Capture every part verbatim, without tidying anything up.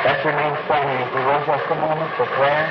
Let's remain standing, if you will, just a moment for prayer.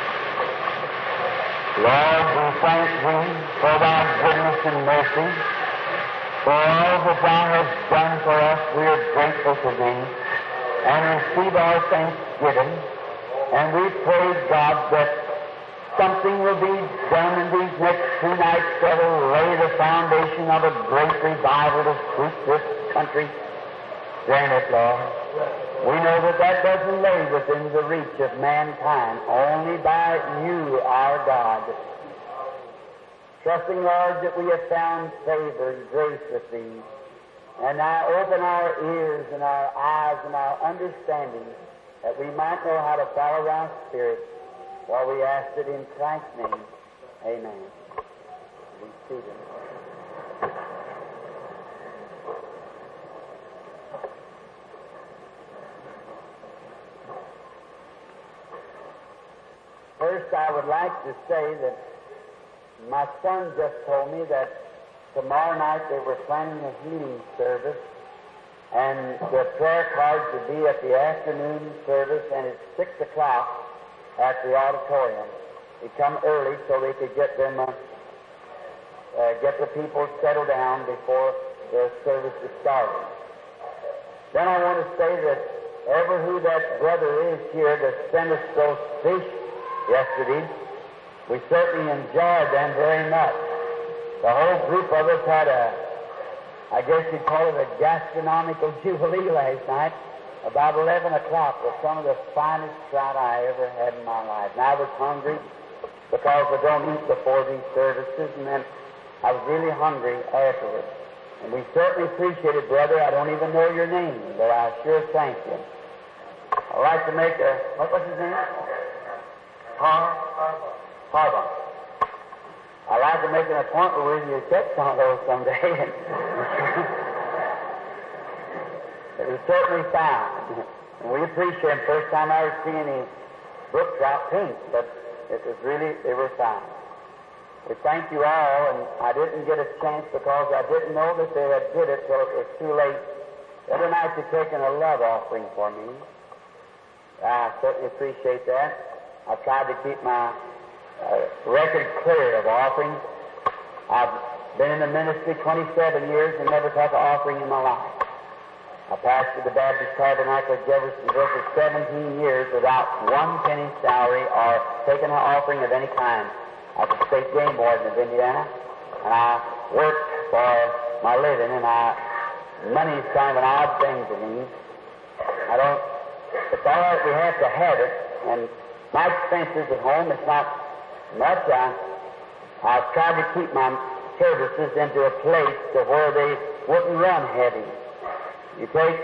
Lord, we thank Thee for Thy goodness and mercy. For all that Thou hast done for us, we are grateful to Thee and receive our thanksgiving. And we pray, God, that something will be done in these next two nights that will lay the foundation of a great revival to sweep this country. Grant it, Lord. We know that that doesn't lay within the reach of mankind, only by You, our God. Trusting, Lord, that we have found favor and grace with Thee. And now open our ears and our eyes and our understanding that we might know how to follow Thy Spirit. For we ask it in Christ's name. Amen. Be seated. First, I would like to say that my son just told me that tomorrow night they were planning a healing service, and the prayer cards would be at the afternoon service, and it's six o'clock at the auditorium. They come early so they could get them, uh, uh, get the people settled down before the service is started. Then I want to say that ever who that brother is here that sent us those fish yesterday, we certainly enjoyed them very much. The whole group of us had a, I guess you'd call it a gastronomical jubilee last night. About eleven o'clock was some of the finest trout I ever had in my life. And I was hungry because I don't eat before these services, and then I was really hungry afterwards. And we certainly appreciate it, brother. I don't even know your name, but I sure thank you. I'd like to make a, what was his name? Har? Harbaugh. I'd like to make an appointment with you to check some of those someday. It was certainly found. And we appreciate them. First time I ever seen any brook trout pink, but it was really, they were found. We thank you all, and I didn't get a chance because I didn't know that they had did it till it was too late. The other night you're taking a love offering for me. I certainly appreciate that. I tried to keep my uh, record clear of offerings. I've been in the ministry twenty-seven years and never took an offering in my life. I pastored the Baptist Tabernacle at Jeffersonville for seventeen years without one penny salary or taking an offering of any kind. I was a state game warden of Indiana, and I worked for my living, and I, money is kind of an odd thing to me. I don't, it's all right, we have to have it, and my expenses at home, it's not much. I, I've tried to keep my services into a place to where they wouldn't run heavy. You take,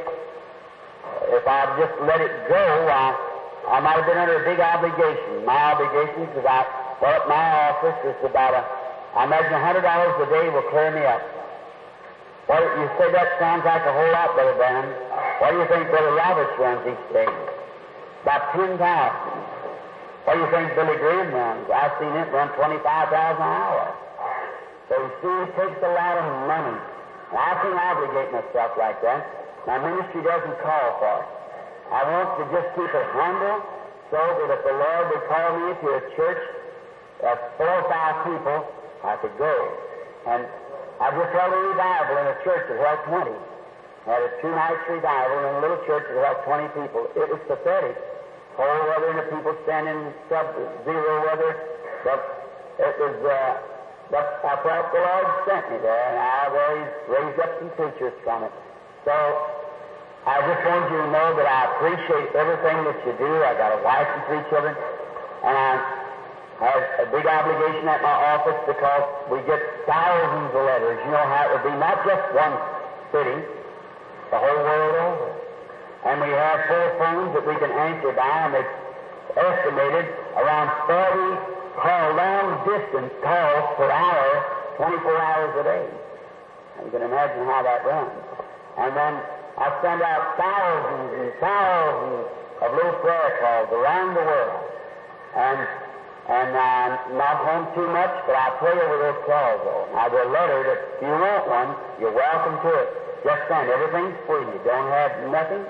if I just let it go, I, I might have been under a big obligation. My obligation is about, well, at my office, it's about a, I imagine a hundred dollars a day will clear me up. Well, you say that sounds like a whole lot, Brother Branham. What do you think Brother Roberts runs each day? About ten thousand. What do you think Billy Graham runs? I've seen it run twenty-five thousand an hour. So you see, it takes a lot of money. And I can obligate myself like that. My ministry doesn't call for it. I want to just keep it humble so that if the Lord would call me to a church of four or five people, I could go. And I just held a revival in a church that held twenty. I had a two-night revival in a little church that held twenty people. It was pathetic. Cold weather and the people standing in sub-zero weather. But it was, uh, but I felt the Lord sent me there, and I've always raised up some preachers from it. So I just wanted you to know that I appreciate everything that you do. I got a wife and three children, and I have a big obligation at my office because we get thousands of letters. You know how it would be, not just one city, the whole world over. And we have four phones that we can answer by, and it's estimated around forty call long-distance calls per hour, twenty-four hours a day. And you can imagine how that runs. And then I send out thousands and thousands of little prayer calls around the world. And and I'm not home too much, but I pray over those calls, though. Now, the letter that if you want one, you're welcome to it. Just send. Everything's free. You don't have nothing.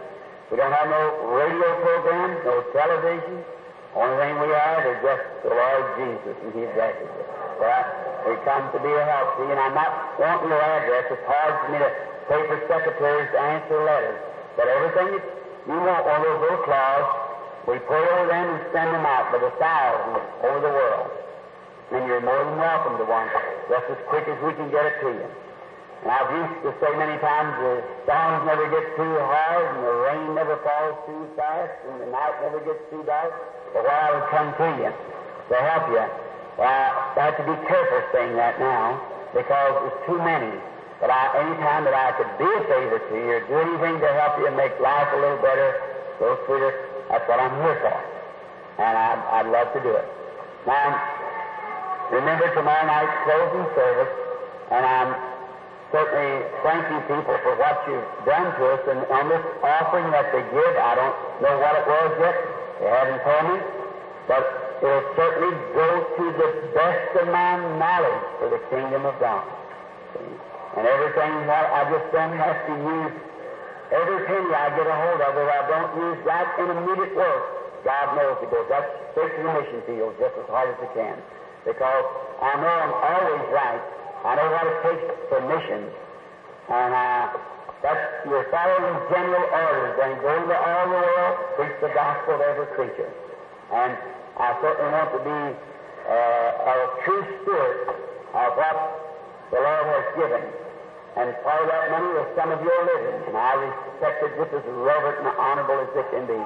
We don't have no radio programs, no television. Only thing we have is just the Lord Jesus and His message. But we come to be a help to you, and I'm not wanting your address. It's hard for me to pay for secretaries to answer letters. But everything that you want, one of those little claws, we pray over them and send them out by the thousands over the world. And you're more than welcome to one, just as quick as we can get it to you. And I've used to say many times the storms never get too hard, and the rain never falls too fast, and the night never gets too dark. But what I would come to you to help you, well, I have to be careful saying that now, because there's too many. But I, any time that I could be a favor to you, or do anything to help you and make life a little better, a little sweeter, that's what I'm here for. And I'd, I'd love to do it. Now, remember tomorrow night's closing service, and I'm certainly thank you people for what you've done to us. And on this offering that they give, I don't know what it was yet. They haven't told me. But it will certainly go to the best of my knowledge for the kingdom of God. See? And everything that I've just done has to use, every penny I get a hold of, if I don't use that in immediate work, God knows it goes up straight to the mission field just as hard as it can. Because I know I'm always right. I know what it takes for missions. And uh, that's you're following general orders and go into all the world, preach the gospel to every creature. And I certainly want to be uh, a true steward of what the Lord has given. And part of that money was some of your living. And I respect it just as reverent and honorable as it can be.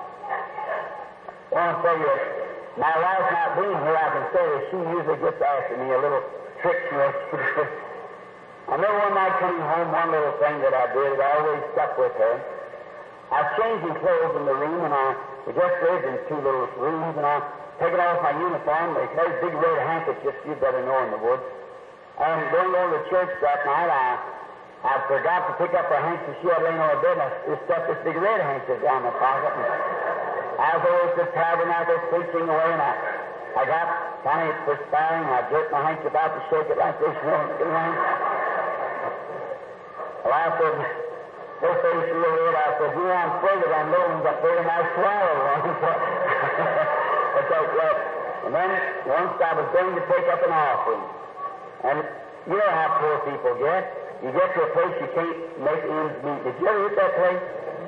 I want to tell you, my wife not being here, I can say that she usually gets after me a little trick, you know. I remember one night coming home, one little thing that I did, it always stuck with her. I was changing clothes in the room, and I we just lived in two little rooms, and I taking off my uniform, they had big red handkerchiefs, you better know in the woods. And going over to church that night, I I forgot to pick up her handkerchief she had laying on the bed, and I just stuck this big red handkerchief down my pocket. And I was over at the tabernacle preaching away, and I, I got kind of perspiring, and I jerked my handkerchief out to shake it like this, you know, you know. Well, I said, her face real red, I said, you know, I'm afraid of them little ones, I'm afraid of my swallow one. It's like that. And then once I was going to take up an offering, and you know how poor people get. You get to a place you can't make ends meet. Did you ever hit that place?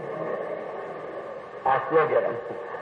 I still get them.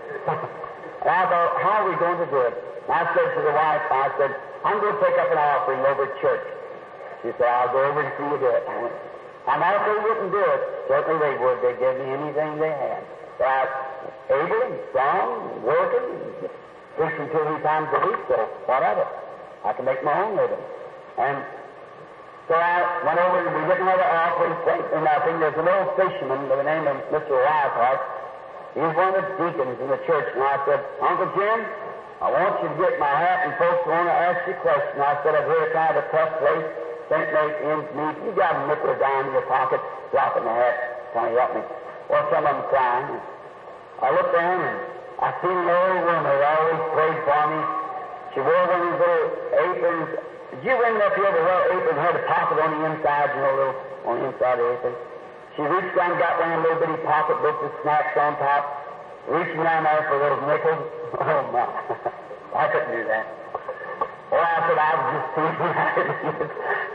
And I thought, how are we going to do it? And I said to the wife, I said, I'm going to take up an offering over at church. She said, I'll go over and see you do it. I went, and if they wouldn't do it, certainly they would. They'd give me anything they had. But I was able and strong and working and preaching two or three times a week, so whatever. I can make my own living. And so I went over and we didn't have an offering plate or nothing. There's an old fisherman by the name of Mister Wildheart. He was one of the deacons in the church, and I said, Uncle Jim, I want you to get my hat, and folks want to ask you a question. I said, I've heard kind of a tough place, can't make ends meet. You got a nickel or dime in your pocket, drop in the hat, trying to help me. Well, some of them crying. I looked down, and I seen an old woman who always prayed for me. She wore one of these little aprons. Did you remember if you ever wear an apron had a pocket on the inside, you know, a little on the inside of the apron? She reached down and got one of them little bitty pocketbooks with snaps on top, reaching down there for those nickels. Oh, my. I couldn't do that. Well, I said I was just teasing.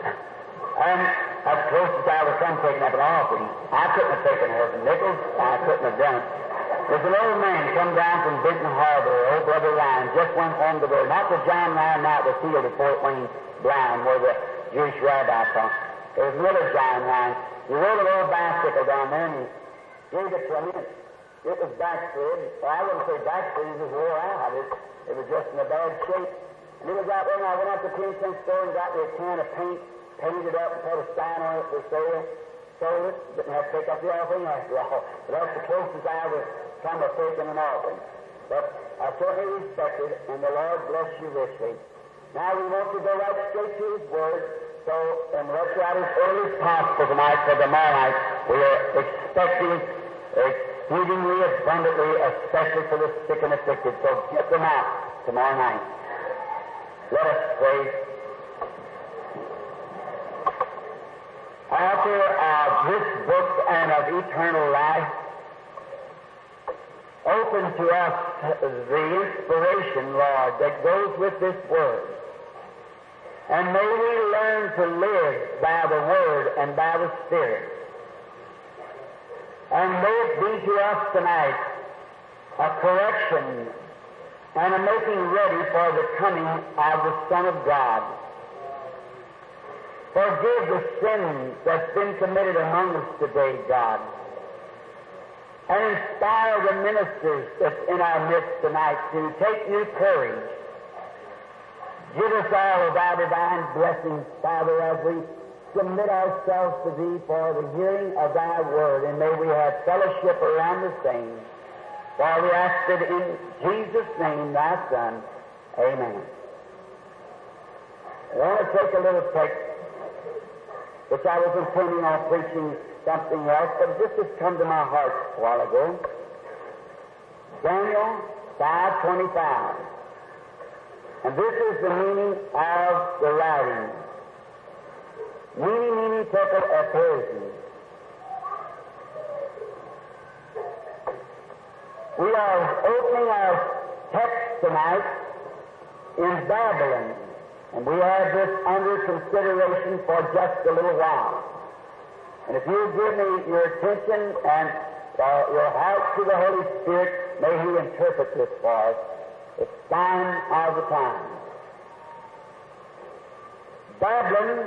And that's close as I was from taking up an offering. I couldn't have taken her nickels. I couldn't have done it. There's an old man come down from Benton Harbor, old Brother Ryan, just went home to go. Not the John Ryan out the field at Fort Wayne, blind, where the Jewish rabbi taught. There was another John Ryan. He rode an old bicycle down there, and he gave it to me. It was backslid. Well, I wouldn't say backslid, it was wore out. It, it was just in a bad shape. And he was out there, and I went up to the ten cent store and got me a can of paint, painted it up, and put a sign on it for sale. Sold it. Didn't have to take up the offering after all. But that's the closest I ever come to taking an offering. But I certainly respect it, and the Lord bless you richly. Now we want to go right straight to His Word. So, and let's out as early as possible tonight for tomorrow night. We are expecting exceedingly abundantly, especially for the sick and afflicted. So get them out tomorrow night. Let us pray. Author of this book and of eternal life, open to us the inspiration, Lord, that goes with this Word. And may we learn to live by the Word and by the Spirit. And may it be to us tonight a correction and a making ready for the coming of the Son of God. Forgive the sin that's been committed among us today, God. And inspire the ministers that's in our midst tonight to take new courage. Give us all of our divine blessings, Father, as we submit ourselves to Thee for the hearing of Thy Word, and may we have fellowship around the same. For we ask it in Jesus' name, Thy Son. Amen. I want to take a little text, which I was intending on preaching something else, but this has come to my heart a while ago. Daniel five twenty-five. And this is the meaning of the writing. Mene, mene, tekel, upharsin. We are opening our text tonight in Babylon, and we have this under consideration for just a little while. And if you give me your attention and uh, your heart to the Holy Spirit, may He interpret this for us. It's sign of the time. Babylon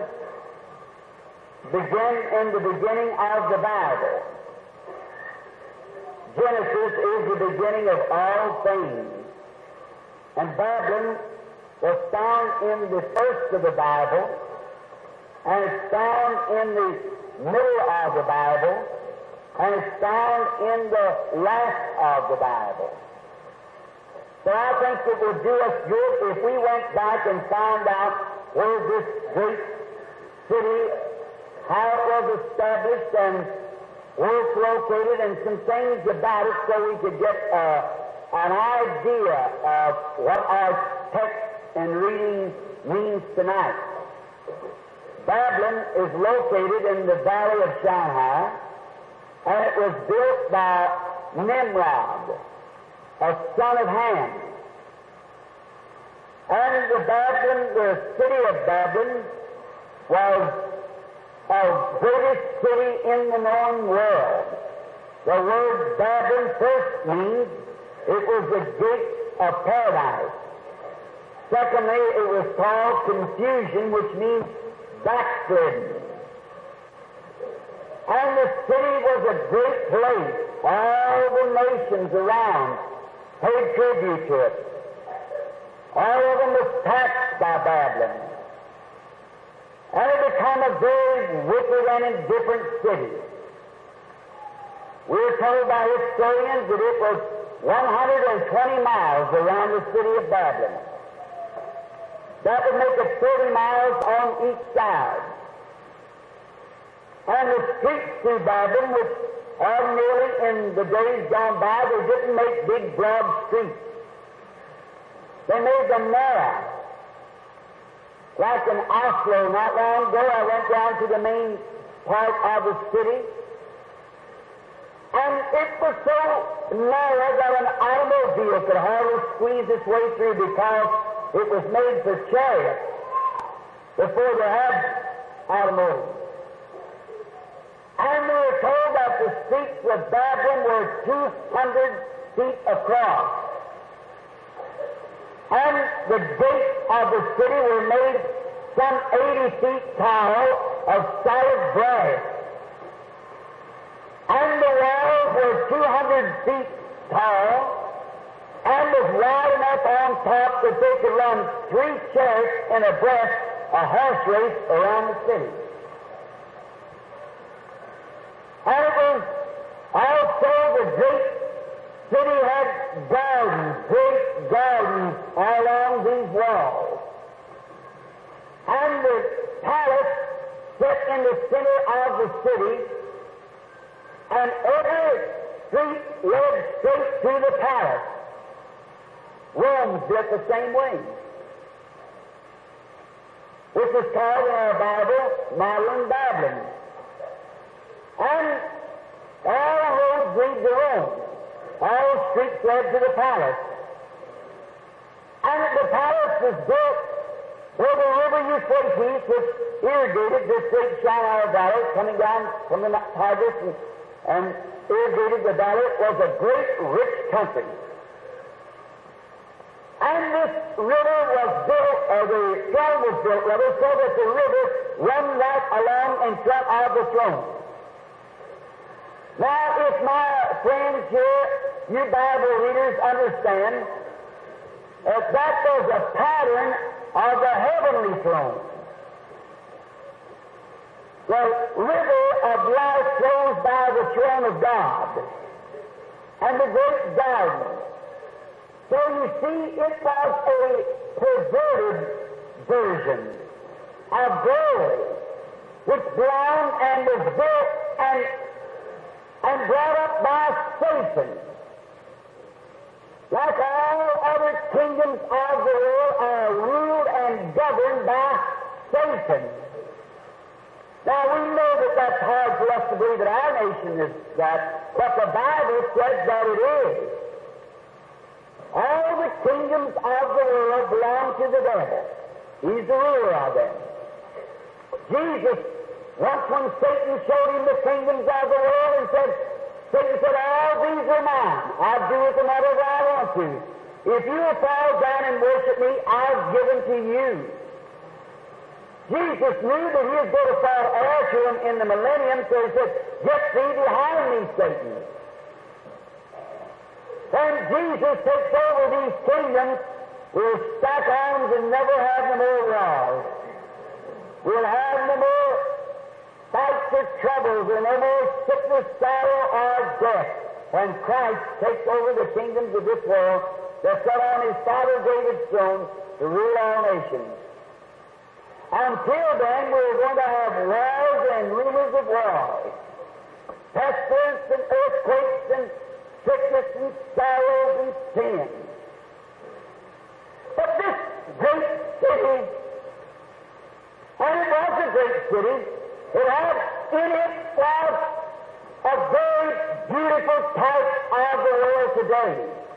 began in the beginning of the Bible. Genesis is the beginning of all things. And Babylon was found in the first of the Bible, and it's found in the middle of the Bible, and it's found in the last of the Bible. So I think it would do us good if we went back and found out where this great city, how it was established, and where it's located, and some things about it so we could get uh, an idea of what our text and reading means tonight. Babylon is located in the valley of Shanghai, and it was built by Nimrod, a son of Ham. And the Babylon, the city of Babylon, was the greatest city in the known world. The word Babylon first means it was the gate of paradise. Secondly, it was called confusion, which means backslidden. And the city was a great place. All the nations around paid tribute to it. All of them was taxed by Babylon. And it became a very wicked and indifferent city. We're told by historians that it was one hundred twenty miles around the city of Babylon. That would make it thirty miles on each side. And the streets through Babylon, which ordinarily in the days gone by, they didn't make big, broad streets. They made them narrow. Like in Oslo, not long ago, I went down to the main part of the city, and it was so narrow that an automobile could hardly squeeze its way through because it was made for chariots before they had automobiles. And we were told that the streets of Babylon were two hundred feet across. And the gates of the city were made some eighty feet tall of solid brass. And the walls were two hundred feet tall and was wide enough on top that they could run three chariots in a breast, a horse race around the city. And it was also the great city had gardens, great gardens all along these walls. And the palace set in the center of the city, and every street led straight to the palace. Rome's built the same way, which is called in our Bible modern Babylon. And all roads lead to Rome. all streets led to the palace. And the palace was built where the river Euphrates, which irrigated this great Shinar Valley, coming down from the Tigris and, and irrigated the valley, was a great rich country. And this river was built, or the throne was built, rather, so that the river ran right along in front of the throne. Now, if my friends here, you Bible readers, understand that that was a pattern of the heavenly throne. The river of life flows by the throne of God and the great garden. So you see, it was a perverted version of glory, which belonged and was built and, and brought up by Satan. Like all other kingdoms of the world are ruled and governed by Satan. Now we know that that's hard for us to believe that our nation is that, but the Bible says that it is. All the kingdoms of the world belong to the devil. He's the ruler of them. Jesus, once when Satan showed him the kingdoms of the world and said, Satan said, all these are mine. I'll do with them whatever I want to. If you will fall down and worship me, I'll give them to you. Jesus knew that he was going to fall heir to him in the millennium, so he said, get thee behind me, Satan. When Jesus takes over these kingdoms, we'll stack arms and never have no more wars. We'll have no more fights or troubles, or no more sickness, sorrow, or death. When Christ takes over the kingdoms of this world, that's set on his father David's throne to rule all nations. Until then, we're going to have wars and rumors of wars, pestilence and earthquakes and sickness and sorrows and sin. But this great city, and it was a great city, it had in it was a very beautiful type of the world today.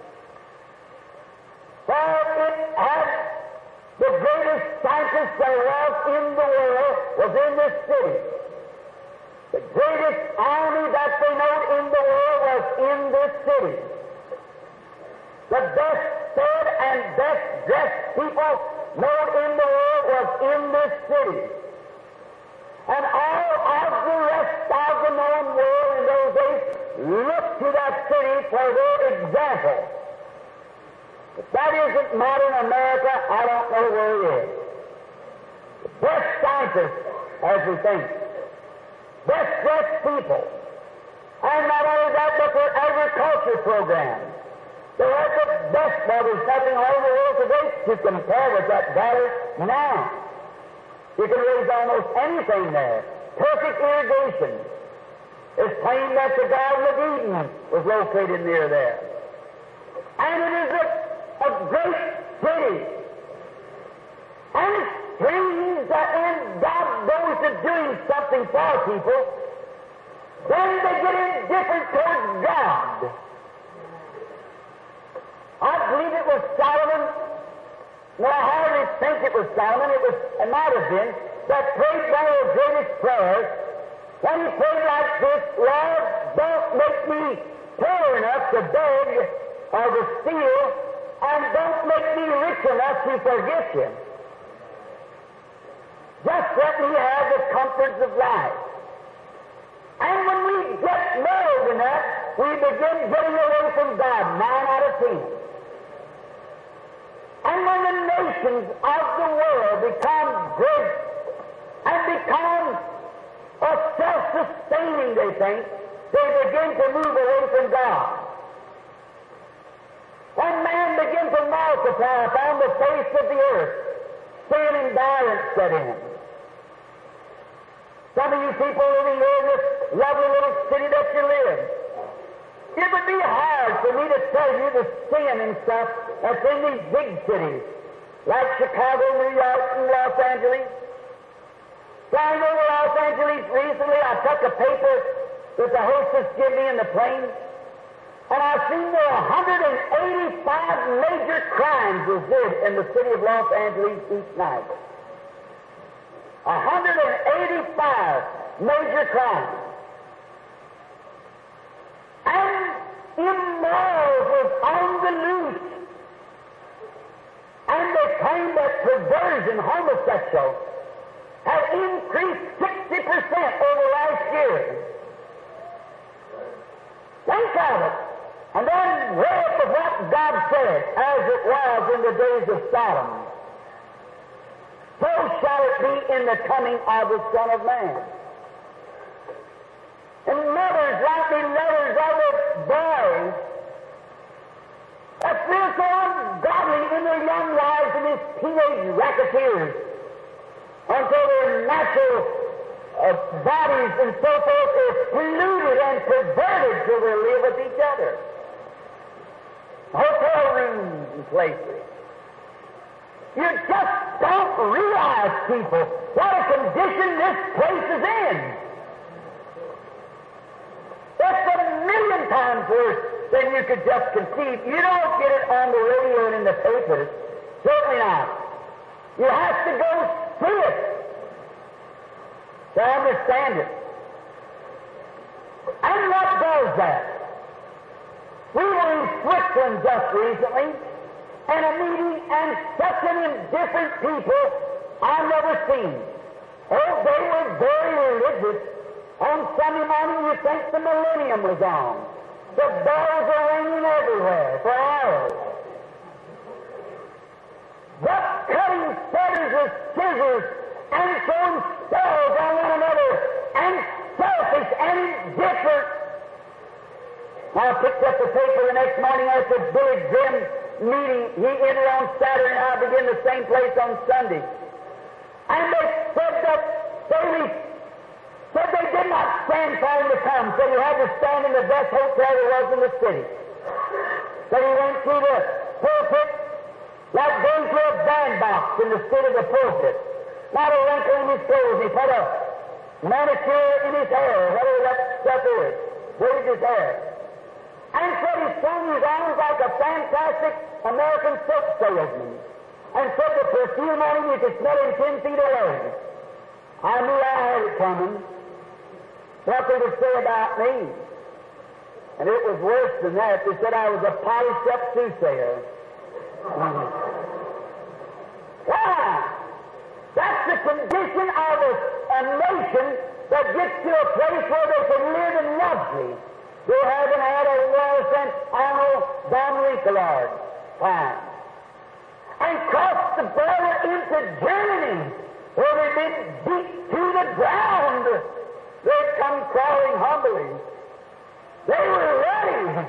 For it had the greatest scientist there was in the world was in this city. The greatest army that they know in the world was in this city. The best fed and best dressed people known in the world was in this city. And all of the rest of the known world in those days looked to that city for their example. If that isn't modern America, I don't know where it is. The best scientists, as we think, best dressed people, and not only that, but their agriculture program. They have the best, well, there's nothing all over the world today to compare with that valley now. You can raise almost anything there. Perfect irrigation. It's claimed that the Garden of Eden was located near there. And it is a, a great city. And it seems that when God goes to doing something for people, then they get indifferent towards God. I believe it was Solomon. No, I hardly think it was Solomon. It was, it might have been, that prayed one of the greatest prayers. When he prayed like this, Lord, don't make me poor enough to beg or to steal, and don't make me rich enough to forget you. Just let me have the comforts of life. And when we get more than that, we begin getting away from God, nine out of ten. And when the nations of the world become great and become a self-sustaining, they think, they begin to move away from God. When man begins to multiply upon the face of the earth, sin and violence set in. Some of you people living here in this lovely little city that you live, it would be hard for me to tell you the sin and stuff that's in these big cities, like Chicago, New York, and Los Angeles. Flying over Los Angeles recently, I took a paper that the hostess gave me in the plane, And I've seen there one hundred eighty-five major crimes was did in the city of Los Angeles each night. one hundred eighty-five major crimes. And immorals was on the loose. And they claim that perversion, homosexual, have increased sixty percent over last year. Think of it. And then weigh up with what God said, as it was in the days of Sodom. So shall it be in the coming of the Son of Man. And mothers writing letters of their boys that feel so ungodly in their young lives and these teenage racketeers until their natural uh, bodies and so forth is polluted and perverted till they live with each other. Hotel rooms and places. You just don't realize, people, what a condition this place is in. It's a million times worse than you could just conceive. You don't get it on the radio and in the papers. Certainly not. You have to go see it to understand it. And what does that? We were in Switzerland just recently, and a meeting, and such an indifferent people I've never seen. Oh, they were very religious. On Sunday morning, you think the millennium was on. The bells are ringing everywhere for hours. But cutting feathers with scissors and throwing spells on one another, and selfish and indifferent. I picked up the paper the next morning after Billy Grimm's meeting. He entered on Saturday, and I began the same place on Sunday. And they said that they said they did not stand for him to come, said he had to stand in the best hotel there was in the city. Said he went through the pulpit like going through a bandbox in the seat of the pulpit. Not a wrinkle in his clothes. He put a manicure in his hair, whatever that stuff is. Waved his hair. And said he swung his arms like a fantastic American soap salesman. And said the perfume on him, you could smell him ten feet away. I knew I had it coming. What they would say about me. And it was worse than that. They said I was a polished up soothsayer. Why? That's the condition of a, a nation that gets to a place where they can live in luxury. They haven't had a war since Arnold von Winkelried time. And crossed the border into Germany, where they've been beat to the ground. They've come crawling humbly. They were ready.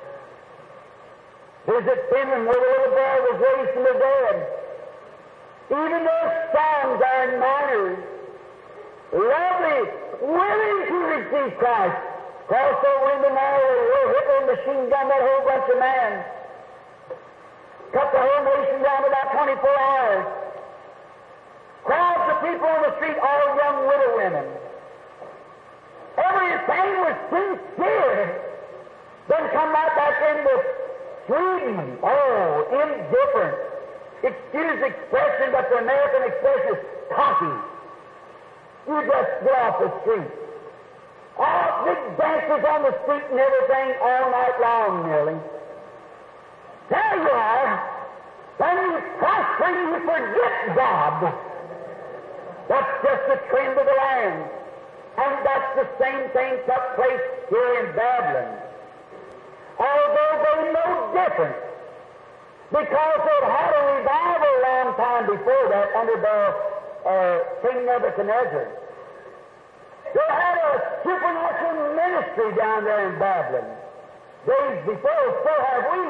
Visit Finland, where the little boy was raised from the dead. Even those songs are in minors. Lovely, willing to receive Christ. Crossed over into Norway, where Hitler machine gunned that whole bunch of men. Cut the whole nation down to about twenty-four hours. Crowds of people on the street, all young widow women. Everything was sincere. Then come right back into Sweden. Oh, indifferent. Excuse the expression, but the American expression is cocky. You just get off the street. All big dances on the street and everything all night long, nearly. There you are. When you prosper, you forget God. That's just the trend of the land. And that's the same thing took place here in Babylon. Although they know different, because they'd had a revival a long time before that under the uh, King Nebuchadnezzar. They had a supernatural ministry down there in Babylon. Days before, so have we.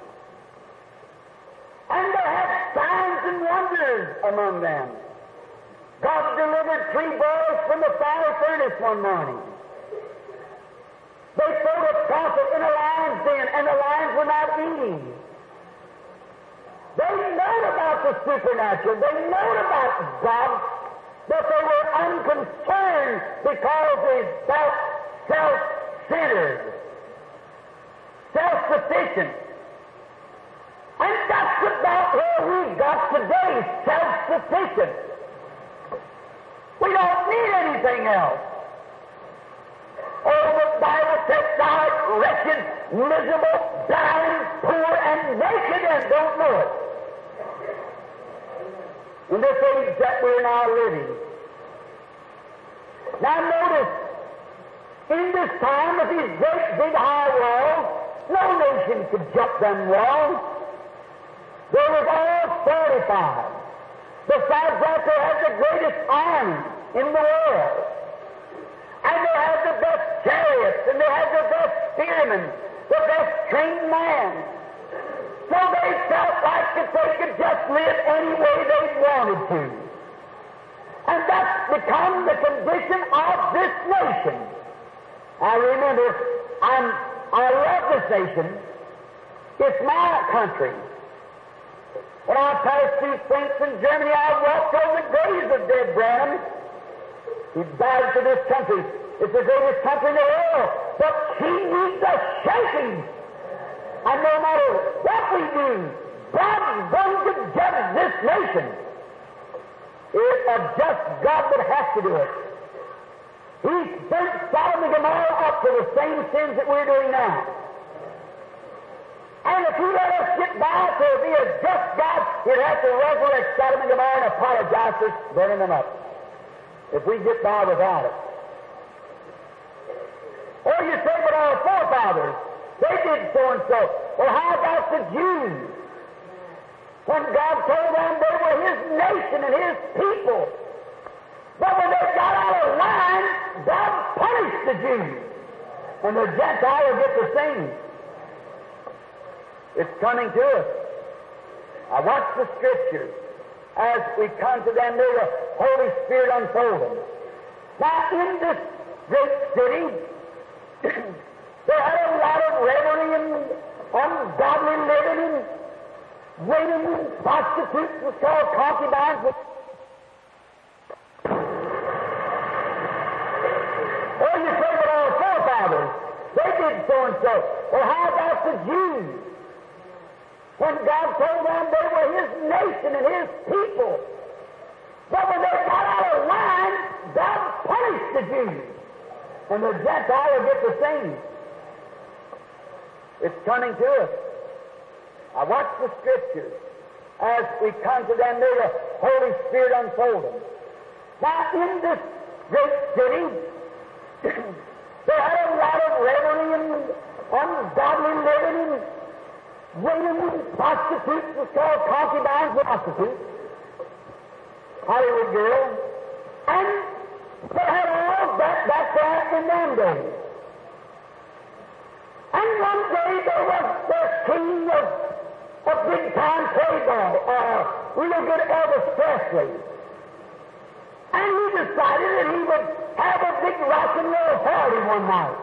And they had signs and wonders among them. God delivered three boys from the fire furnace one morning. They threw a prophet in a lion's den, and the lions were not eating. They know about the supernatural. They know about God, but they were unconcerned because they felt self-centered, self-sufficient. And that's about where we got today, self-sufficient. We don't need anything else. Oh, the Bible says thou art wretched, miserable, dying, poor, and naked, and don't know it. In this age that we're now living. Now notice, in this time with these great big high walls, no nation could jump them walls. They was all fortified. Besides that, they had the greatest army in the world. And they had the best chariots, and they had the best spearmen, the best trained men. So they felt like that they could just live any way they wanted to. And that's become the condition of this nation. I remember, I'm, I love this nation. It's my country. When I passed through Saints in Germany, I walked over the graves of dead Branham. He died for this country. It's the greatest country in the world. But she needs a shaking. And no matter what we do, God's going to judge this nation. If a just God would have to do it. He burnt Sodom and Gomorrah up for the same sins that we're doing now. And if he let us get by to be a just God, he'd have to resurrect Sodom and Gomorrah and apologize for burning them up. If we get by without it. Or you say, but our forefathers, they did so and so. Well, how about the Jews? When God told them they were His nation and His people. But when they got out of line, God punished the Jews. And the Gentiles will get the same. It's coming to us. I watch the Scriptures as we come to them. There's the Holy Spirit unfolding. Now, in this great city, they had a lot of revelry and ungodly living and waiting and prostitutes was called concubines. Or you say, but our forefathers, they did so and so. Well, how about the Jews? When God told them they were His nation and His people. But when they got out of line, God punished the Jews. And the Gentiles will get the same. It's coming to us. I watch the Scriptures as we come to them. There's the Holy Spirit unfolding. Now, in this great city, they had a lot of revelry and ungodly living and waiting and prostitutes was called concubines, prostitutes, Hollywood girls, and they had all that back there in them days. And one day there was the king of a big-time playboy, uh, real good Elvis Presley. And he decided that he would have a big rock and roll party one night.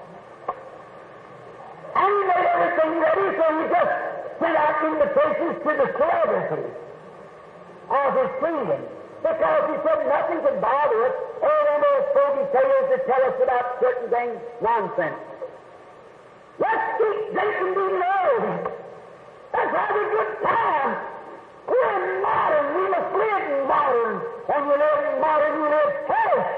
And he made everything ready, so he just sent out invitations to the celebrities of his kingdom. Because he said nothing could bother us. All them old fogey tales that tell us about certain things, nonsense. Let's keep drinking be merry. Let's have a good time. We're modern. We must live modern. When you live modern, you live first.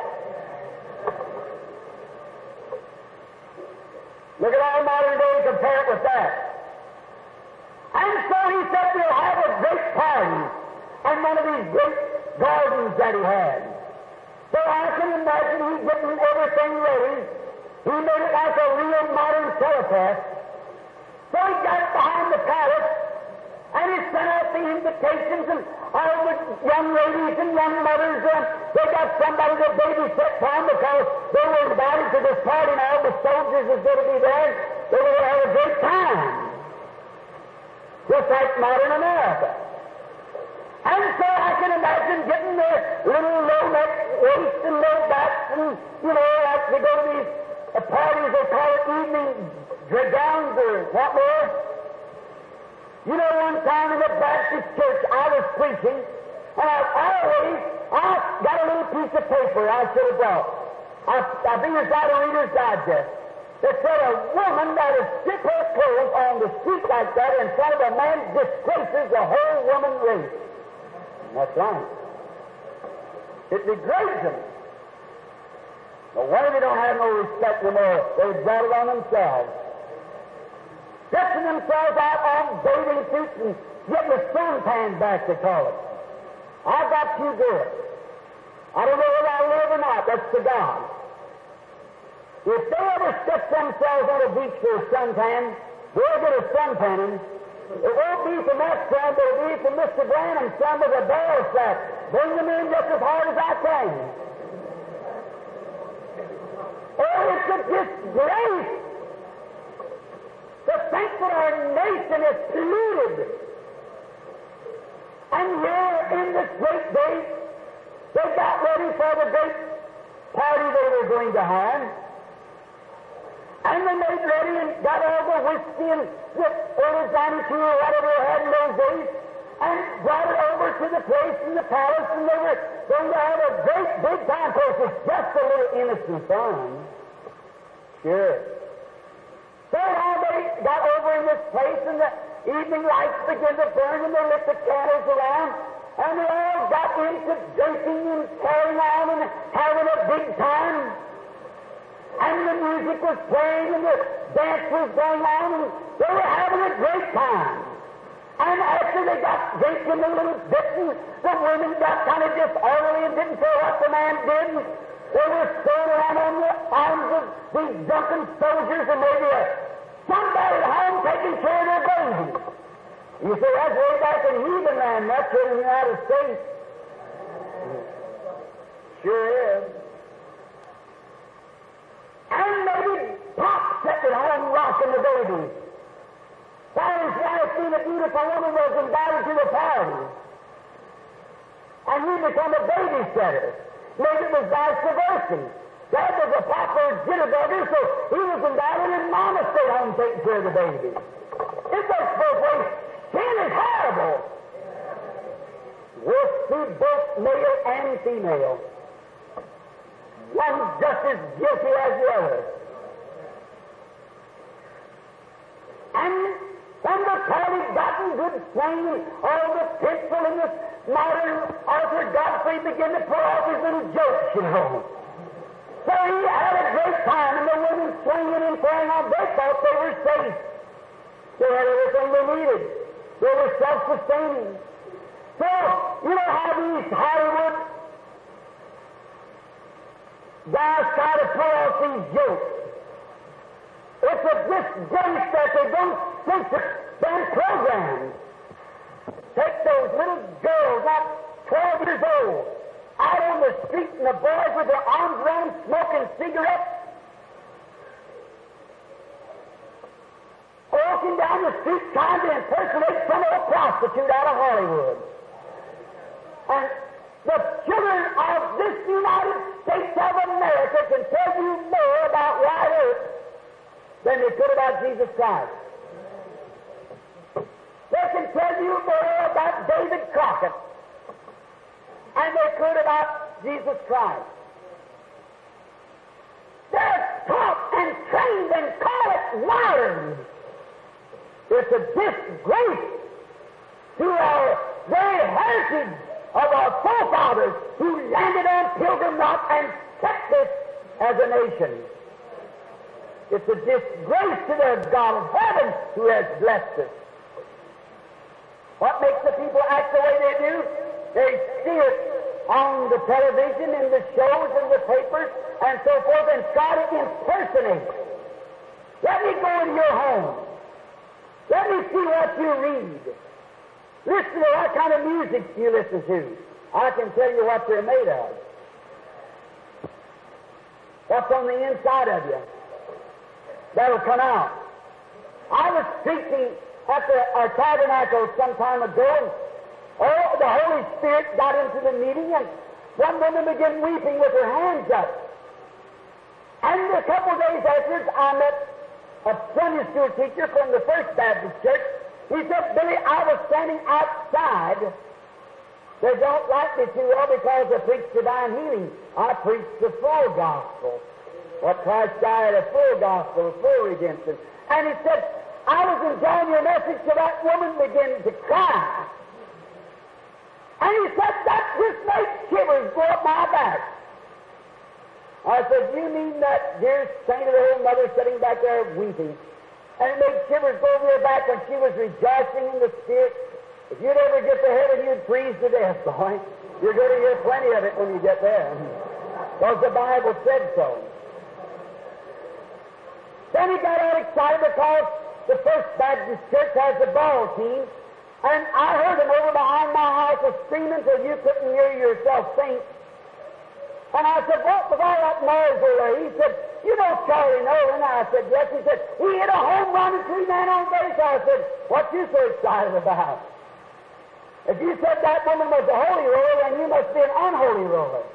Look at our modern day and compare it with that. And so he said we'll have a great party on one of these great gardens that he had. So I can imagine he getting everything ready. He made it like a real modern telephone. So he got behind the palace and he sent out the invitations, and all the young ladies and young mothers, uh, they got somebody to babysit for them because they were invited to this party and all the soldiers was going to be there. They were going to have a great time. Just like modern America. And so I can imagine getting their little low-neck waist and low backs and, you know, like they go to these uh, parties, they call it evening gowns or what more. You know, one time in the Baptist church I was preaching, and I always, I got a little piece of paper I should have brought. I, I think it's out of Reader's Digest. That said a woman that would strip her clothes on the street like that in front of a man disgraces the whole woman race. And that's right. It degrades them. No wonder they don't have no respect anymore. They've brought it on themselves. Dressing themselves out on bathing suits and getting the suntan back, they call it. I got you good. I don't know whether I live or not. That's to God. If they ever stick themselves on a beach for a suntan, they'll get a suntanning. It won't be from that son, but it'll be from Mister Branham's son with a barrel strap. Bring them in just as hard as I can. Oh, it's a disgrace to think that our nation is polluted. And here in this great day, they got ready for the great party they were going to have. And they made ready and got all the whiskey and the early ninety-two or whatever they had in those days and brought it over to the place in the palace, and they were going to have a great big time. Of course, it's just a little innocent fun. Sure. So now they got over in this place, and the evening lights began to burn, and they lit the candles around, and they all got into drinking and carrying on and having a big time. And the music was playing, and the dance was going on, and they were having a great time. And after they got drinking a little bit, and the women got kind of disorderly and didn't care what the man did, and they were thrown around on the arms of these drunken soldiers, and maybe a, somebody at home taking care of their babies. You say, that's way back in heathen land. That's here in the United States. Sure is. And maybe Pop sat at home rocking the baby. While his wife, being a beautiful woman, was invited to the party. And he became a babysitter. Maybe it was vice versa. Dad was a popular jitterbugger, so he was invited, and Mama stayed home taking care of the baby. It works both ways. Sin is horrible. Works to both male and female. One just as guilty as the other. And when the party got in good swing, all the pencil and the modern Arthur Godfrey began to pull off his little jokes, you know. So he had a great time, and the women swinging and playing on. They thought they were safe. They had everything they needed. They were self-sustaining. So, you know how these Hollywood guys try to pull off these jokes. It's a disgrace that they don't think that they're programmed. Take those little girls, not twelve years old, out on the street, and the boys with their arms around smoking cigarettes, walking down the street trying to impersonate some old prostitute out of Hollywood. And the children of this United States of America can tell you more about White Earth than they could about Jesus Christ. They can tell you more about David Crockett and they could about Jesus Christ. They're taught and trained and call it modern. It's a disgrace to our very heritage of our forefathers who landed on Pilgrim Rock and kept this as a nation. It's a disgrace to the God of heaven who has blessed us. What makes the people act the way they do? They see it on the television, in the shows, in the papers, and so forth, and try to impersonate. Let me go in your home. Let me see what you read. Listen to what kind of music you listen to. I can tell you what they're made of. What's on the inside of you? That'll come out. I was preaching at the, our tabernacle some time ago, and oh, the Holy Spirit got into the meeting, and one woman began weeping with her hands up. And a couple days afterwards, I met a Sunday school teacher from the First Baptist Church. He said, Billy, I was standing outside. They don't like me too well because I preach divine healing. I preach the full gospel. What Christ died, a full gospel, a full redemption. And he said, I was enjoying your message till that woman began to cry. And he said, that just made shivers go up my back. I said, you mean that dear saint of the old mother sitting back there weeping? And it made shivers go over her back when she was rejoicing in the Spirit. If you'd ever get to heaven, you'd freeze to death, boy. You're going to hear plenty of it when you get there. Because the Bible said so. Then he got all excited because the First Baptist Church has a ball team. And I heard him over behind my house screaming till you couldn't hear yourself think. And I said, what was all that noise over there? He said, you know Charlie Nolan? I said, yes. He said, he hit a home run and three men on base. I said, what you so excited about? If you said that woman was a holy roller, then you must be an unholy roller.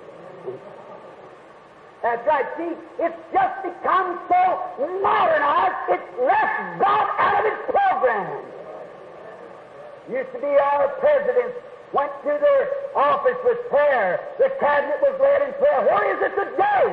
That's right. See, it's just become so modernized, it's left God out of its program. Used to be our presidents went to their office with prayer. The cabinet was led in prayer. Where is it today?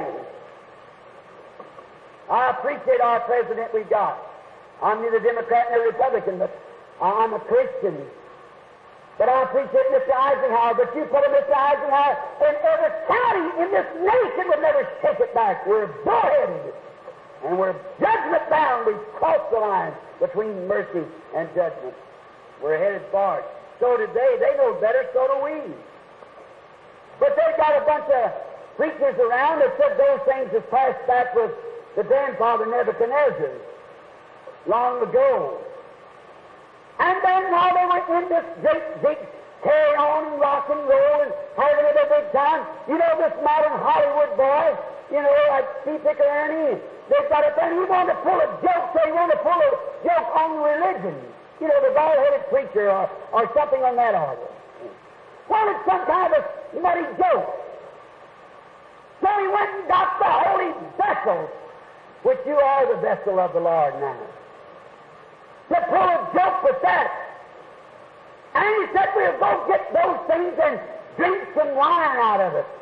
I appreciate our president we got. I'm neither Democrat nor Republican, but I'm a Christian. But I appreciate Mister Eisenhower, but you put a Mister Eisenhower in every county in this nation would never shake it back. We're bullheaded. And we're judgment bound. We've crossed the line between mercy and judgment. We're headed for it. So today, they know better, so do we. But they got a bunch of preachers around that said those things that passed back with the grandfather Nebuchadnezzar long ago. And then while they were in this great big carry on and rock and roll and having it a big time, you know this modern Hollywood boy, you know, like C. Picker Ernie, they've got a thing. He wanted to pull a joke, so he wanted to pull a joke on religion. You know, the bald-headed preacher or, or something on that order. Wanted some kind of a nutty joke. So he went and got the holy vessel, which you are the vessel of the Lord now, to pull a joke with that. And he said, we'll go get those things and drink some wine out of it.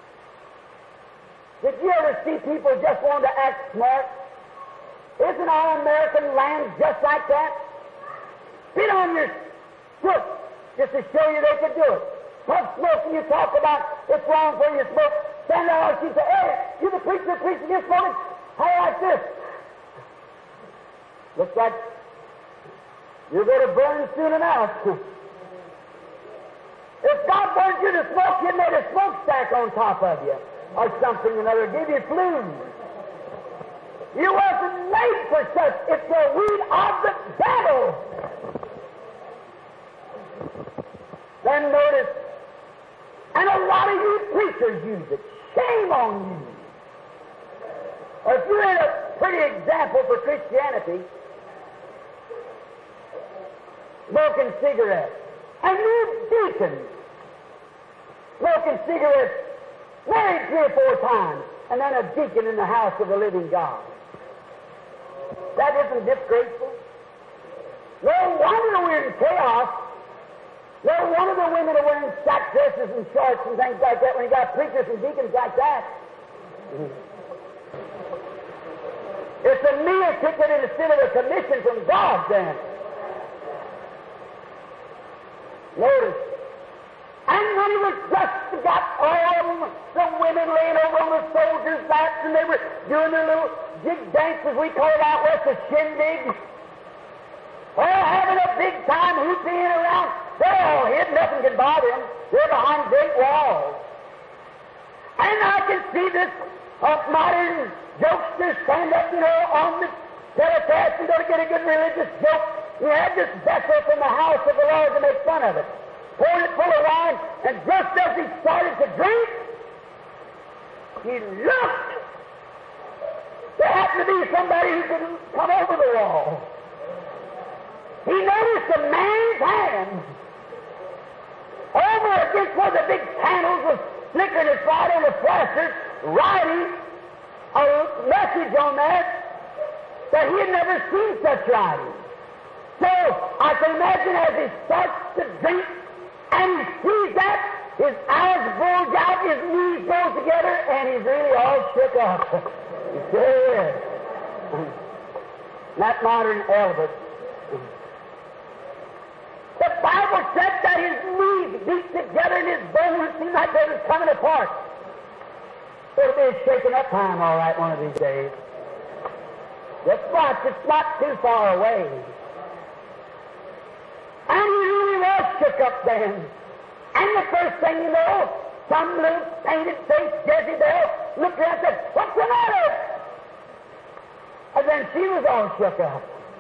Did you ever see people just want to act smart? Isn't our American land just like that? Spit on your foot just to show you they could do it. Puff smoke and you talk about it's wrong for you to smoke. Stand out and you say, hey, you the preacher preaching, you're smoking. How like this? Looks like you're going to burn soon enough. If God burns you to smoke, He made a smokestack on top of you or something or another, give you flu. You wasn't made for such. It's the weed of the devil. Then notice, and a lot of you preachers use it. Shame on you. Or if you ain't a pretty example for Christianity, smoking cigarettes, and you deacons smoking cigarettes, married three or four times, and then a deacon in the house of the living God. That isn't disgraceful. No wonder we're in chaos. No wonder the women are wearing sack dresses and shorts and things like that when you got preachers and deacons like that. It's a meal ticket instead of a commission from God then. Notice. And when he was just got all the women laying over on the soldiers' backs and they were doing their little jig dances, we call it out west a shindig. Well, having a big time hooping around. They're all hid, nothing can bother them. They're behind great walls. And I can see this uh, modern jokester stand up, you know, on the telecast and go to get a good religious joke. He had this vessel from the house of the Lord to make fun of it. Poured it full of wine, and just as he started to drink, he looked. There happened to be somebody who could come over the wall. He noticed a man's hand over against where the big candles was flickering its light on the plaster, writing a message on that that he had never seen such writing. So I can imagine as he starts to drink and he sees that, his eyes bulge out, his knees go together, and he's really all shook up. He sure is. That modern Elvis. The Bible said that his knees beat together and his bones seemed like they was coming apart. It'll be a shaking up time, all right, one of these days. Just watch, it's not too far away. And he really was shook up then. And the first thing you know, some little painted-faced Jezebel looked around and said, "What's the matter?" And then she was all shook up.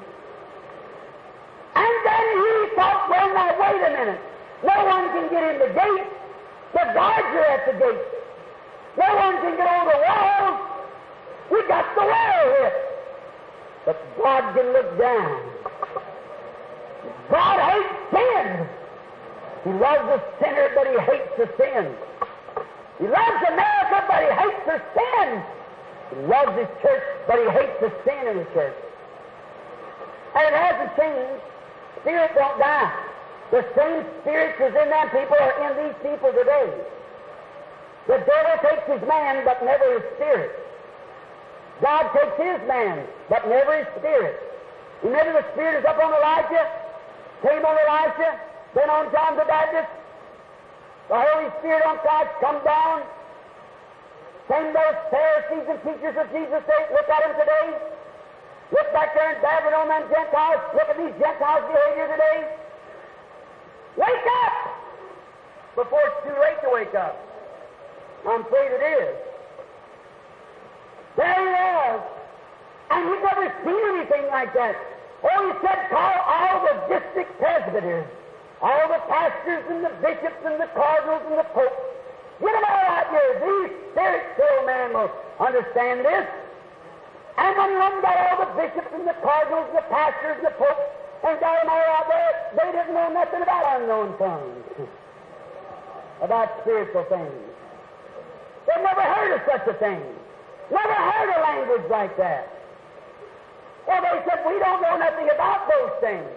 And then he thought, well, now, wait a minute. No one can get in the gate. The guards are at the gate. No one can get over the walls. We got the wall here. But God can look down. God hates sin. He loves the sinner, but he hates the sin. He loves America, but he hates the sin. He loves his church, but he hates the sin in the church. And it hasn't changed. Spirit don't die. The same spirits as in them people are in these people today. The devil takes his man, but never his spirit. God takes his man, but never his spirit. Remember the Spirit is up on Elijah, came on Elisha, then on John the Baptist. The Holy Spirit on Christ come down. Same those Pharisees and teachers of Jesus say, look at them today. Look back there in Babylon on them Gentiles. Look at these Gentiles' behavior today. Wake up! Before it's too late to wake up. I'm afraid it is. There he was. And he'd never seen anything like that. Oh, he said, call all the district presbyters, all the pastors and the bishops and the cardinals and the popes. Get them all out here. These spirit-filled men will understand this. And when he went and got all the bishops and the cardinals and the pastors and the popes and got them all out there, they didn't know nothing about unknown tongues, about spiritual things. They'd never heard of such a thing. Never heard a language like that. Well, they said, we don't know nothing about those things.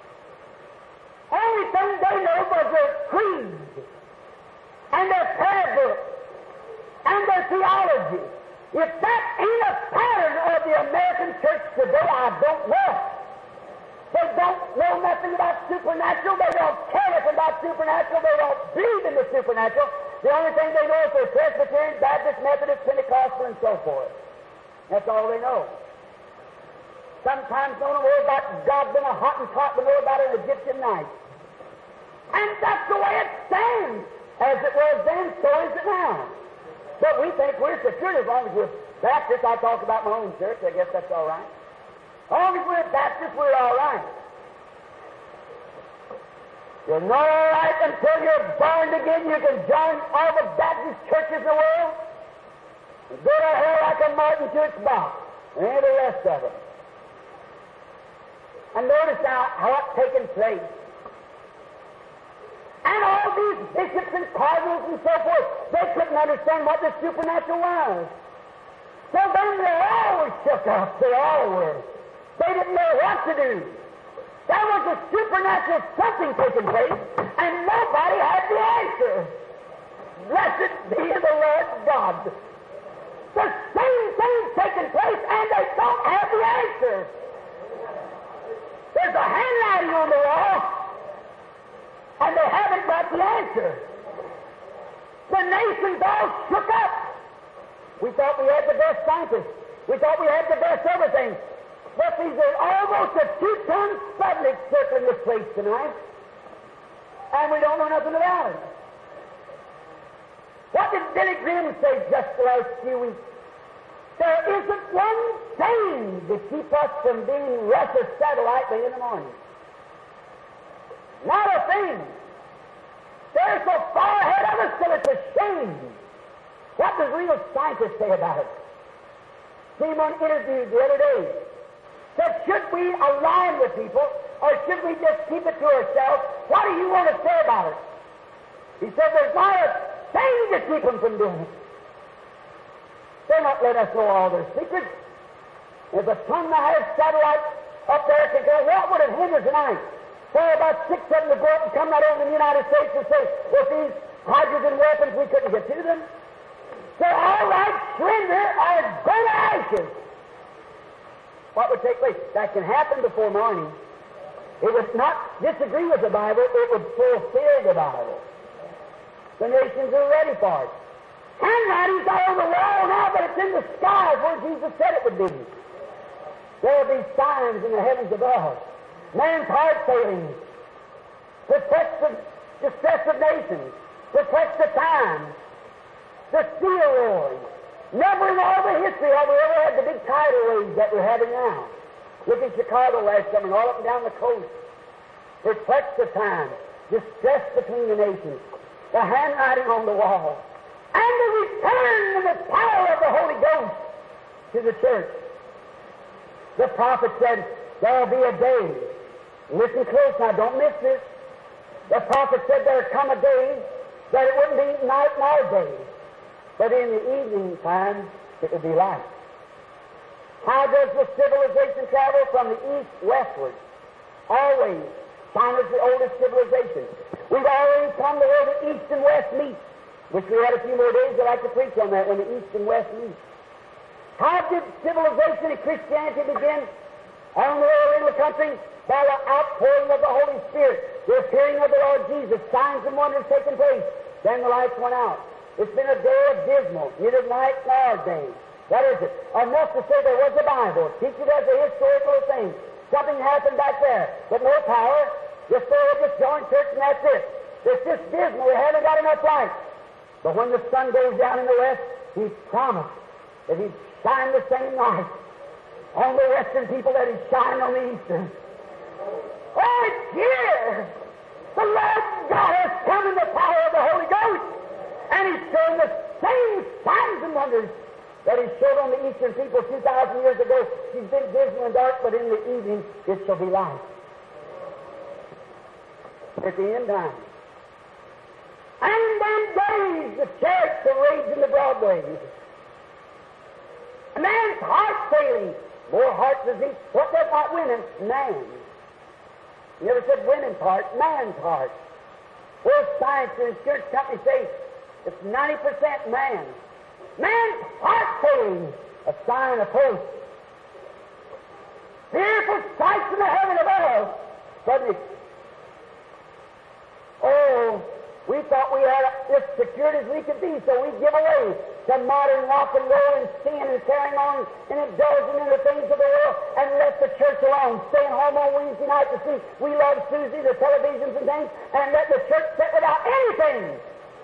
Only thing they know was their creed and their prayer book and their theology. If that ain't a pattern of the American church today, I don't know. They don't know nothing about supernatural. They don't care nothing about supernatural. They don't believe in the supernatural. The only thing they know is they're Presbyterian, Baptist, Methodist, Pentecostal, and so forth. That's all they know. Sometimes don't know about God being a Hottentot, but know about an Egyptian knife. And that's the way it stands. As it was then, so is it now. But we think we're secure as long as we're Baptists. I talk about my own church. I guess that's all right. As long as we're Baptists, we're all right. You're not all right until you're born again. You can join all the Baptist churches in the world and go to hell like a martin to its box. And any of the rest of them. And notice now how it's taken place. And all these bishops and cardinals and so forth, they couldn't understand what the supernatural was. So then they all were shook up. They all were. They didn't know what to do. There was a supernatural something taking place, and nobody had the answer. Blessed be the Lord God. The same thing's taking place, and they don't have the answer. There's a handwriting on the wall, and they haven't got the answer. The nation's all shook up. We thought we had the best scientists. We thought we had the best everything. But these are almost a two-ton Sputnik circling this place tonight, and we don't know nothing about it. What did Billy Graham say just the last few weeks? There isn't one thing to keep us from being Russia's satellite day in the morning. Not a thing. They're so far ahead of us till it's a shame. What does real scientists say about it? See one interviewed the other day. Said, should we align with people, or should we just keep it to ourselves? What do you want to say about it? He said, there's not a thing to keep them from doing it. They're not letting us know all their secrets. There's a ton and a half satellites up there that can go. What would it hinder tonight? For about six, seven to go up and come right over to the United States and say, with these hydrogen weapons, we couldn't get to them. So all right, surrender or go to ashes. what would take place. That can happen before morning. It would not disagree with the Bible, it would fulfill the Bible. The nations are ready for it. Handwriting's all on the wall now, but it's in the skies where Jesus said it would be. There will be signs in the heavens above. Man's heart failing. Protects the distress of nations. Protects the time. The sea roaring. Never in all the history have we ever had the big tidal waves that we're having now. Look at Chicago last summer and all up and down the coast. Perplex the time. Distress between the nations. The handwriting on the wall. And the return of the power of the Holy Ghost to the church. The prophet said, there'll be a day. Listen close now, don't miss this. The prophet said there'll come a day that it wouldn't be night nor day, but in the evening time it would be light. How does the civilization travel? From the east westward. Always. China's the oldest civilization. We've already come to where the east and west meet. Wish we had a few more days I'd like to preach on that, when the east and west meet. How did civilization and Christianity begin? On the way in the country, by the outpouring of the Holy Spirit, the appearing of the Lord Jesus, signs and wonders taking place. Then the lights went out. It's been a day of dismal, neither night nor day. What is it? Enough to say there was a Bible. Teach it as a historical thing. Something happened back there, but no power. Just say just join church and that's it. It's just dismal. We haven't got enough light. But when the sun goes down in the west, He promised that He'd shine the same light on the western people that He shined on the eastern. Oh, it's here! The Lord God has come in the power of the Holy Ghost, and He's showing the same signs and wonders that He showed on the eastern people two thousand years ago. She's been dismal and dark, but in the evening it shall be light. At the end time. And them days the chariots will rage in the broad ways. A man's heart failing. More heart disease. What does not women? Man. You never said women's heart, man's heart. Well, science and insurance companies say it's ninety percent man. Man's heart failing. A sign of post. Fearful sights in the heaven above. Suddenly, oh, we thought we had as secured as we could be, so we give away to modern rock and roll and sin and carrying on and indulging in the things of the world and let the church alone, staying home on Wednesday night to see We Love Susie, the televisions and things, and let the church sit without anything.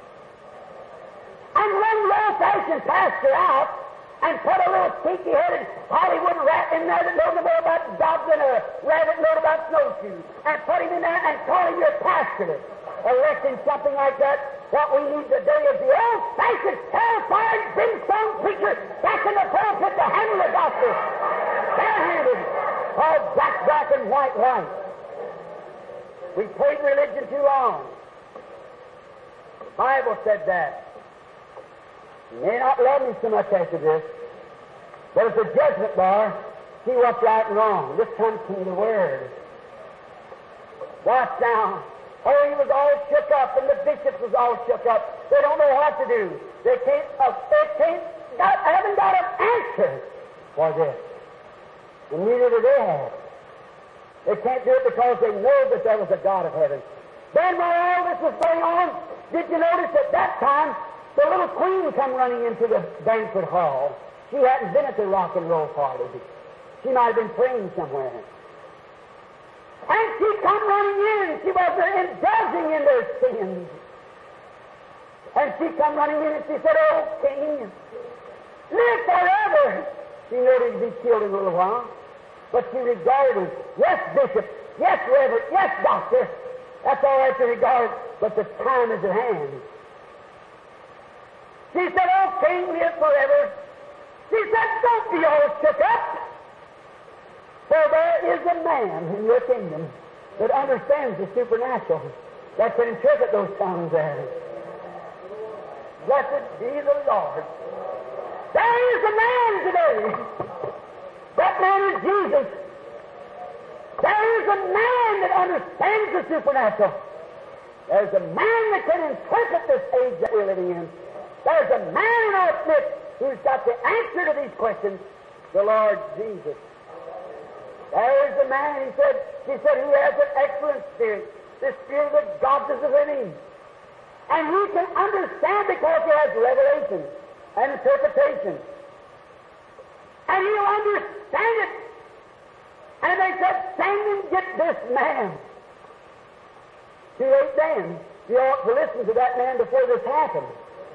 And run the old-fashioned pastor out and put a little stinky-headed Hollywood rat in there that knows more about dogs than a rabbit knows about snowshoes, and put him in there and call him your pastor. Electing something like that, what we need today is the old-fashioned, terrifying, brimstone preacher back in the pulpit to handle the gospel. Barehanded, all black, black, and white, white. We played religion too long. The Bible said that. You may not love me so much after this, but it's a judgment bar. See what's right and wrong. This comes from the Word. Watch now. Oh, he was all shook up, and the bishops was all shook up. They don't know what to do. They can't, uh, they can't, got, haven't got an answer for this. And neither do they have. They can't do it because they know that there was a God of heaven. Then while all this was going on, did you notice at that time, the little queen come running into the banquet hall. She hadn't been at the rock and roll party. She might have been praying somewhere. And she come running in. She was indulging in their sins. And she come running in and she said, "Oh, King, live forever." She knew he'd be killed in a little while. But she regarded him. Yes, Bishop. Yes, Reverend. Yes, Doctor. That's all right to regard, but the time is at hand. She said, "Oh, King, live forever." She said, "Don't be all shook up. For there is a man in your kingdom that understands the supernatural, that can interpret those tongues there. Blessed be the Lord. There is a man today. That man is Jesus. There is a man that understands the supernatural. There's a man that can interpret this age that we're living in. There's a man in our midst who's got the answer to these questions, the Lord Jesus. There's the man, he said, she said, he has an excellent spirit, the spirit that God is within him. And he can understand because he has revelation and interpretation. And he'll understand it. And they said, send and get this man. Too late then. You ought to listen to that man before this happened.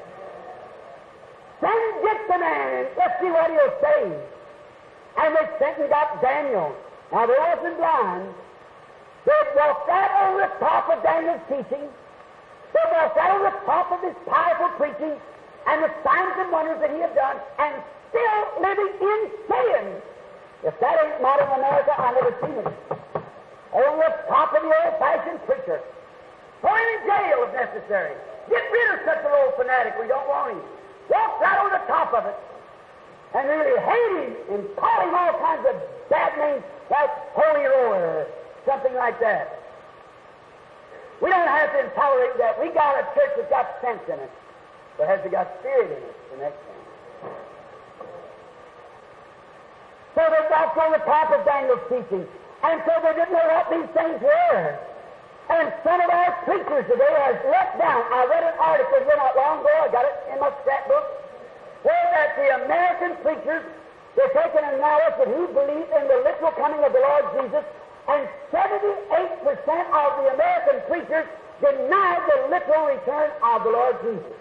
Send and get the man. Let's see what he'll say. And they sent and got Daniel. Now they wasn't blind. They walked right over the top of Daniel's teaching. They walked right over the top of his powerful preaching and the signs and wonders that he had done, and still living in sin. If that ain't modern America, I've never seen it. Over the top of the old-fashioned preacher. Throw him in jail if necessary. Get rid of such an old fanatic. We don't want him. Walk right over the top of it. And really hate him and call him all kinds of bad names like Holy Roller or something like that. We don't have to tolerate that. We got a church that's got sense in it, but has it got spirit in it? The next thing. So they got on the top of Daniel's teaching, and so they didn't know what these things were. And some of our preachers today has let down. I read an article here not long ago, I got it in my scrapbook, where that the American preachers, they're taking an analysis who believe in the literal coming of the Lord Jesus, and seventy-eight percent of the American preachers denied the literal return of the Lord Jesus.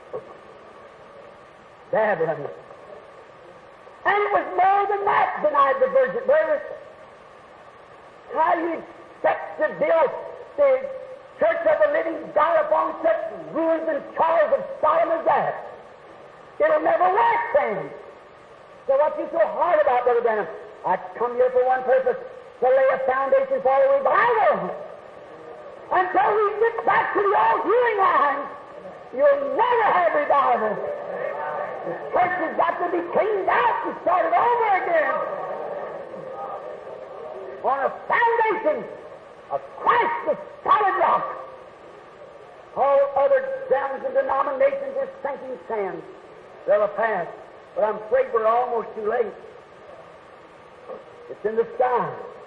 Babylon. And it was more than that denied the virgin birth. How do you expect to build the church of the living God upon such ruins and trials of Sodom as that? It'll never work then. So what's you so hard about, Brother Branham? I come here for one purpose, to lay a foundation for a revival. Until we get back to the old healing lines, you'll never have revival. The church has got to be cleaned out and started over again on a foundation of Christ, the solid rock. All other grounds and denominations are sinking sand. They'll pass, but I'm afraid we're almost too late. It's in the sky.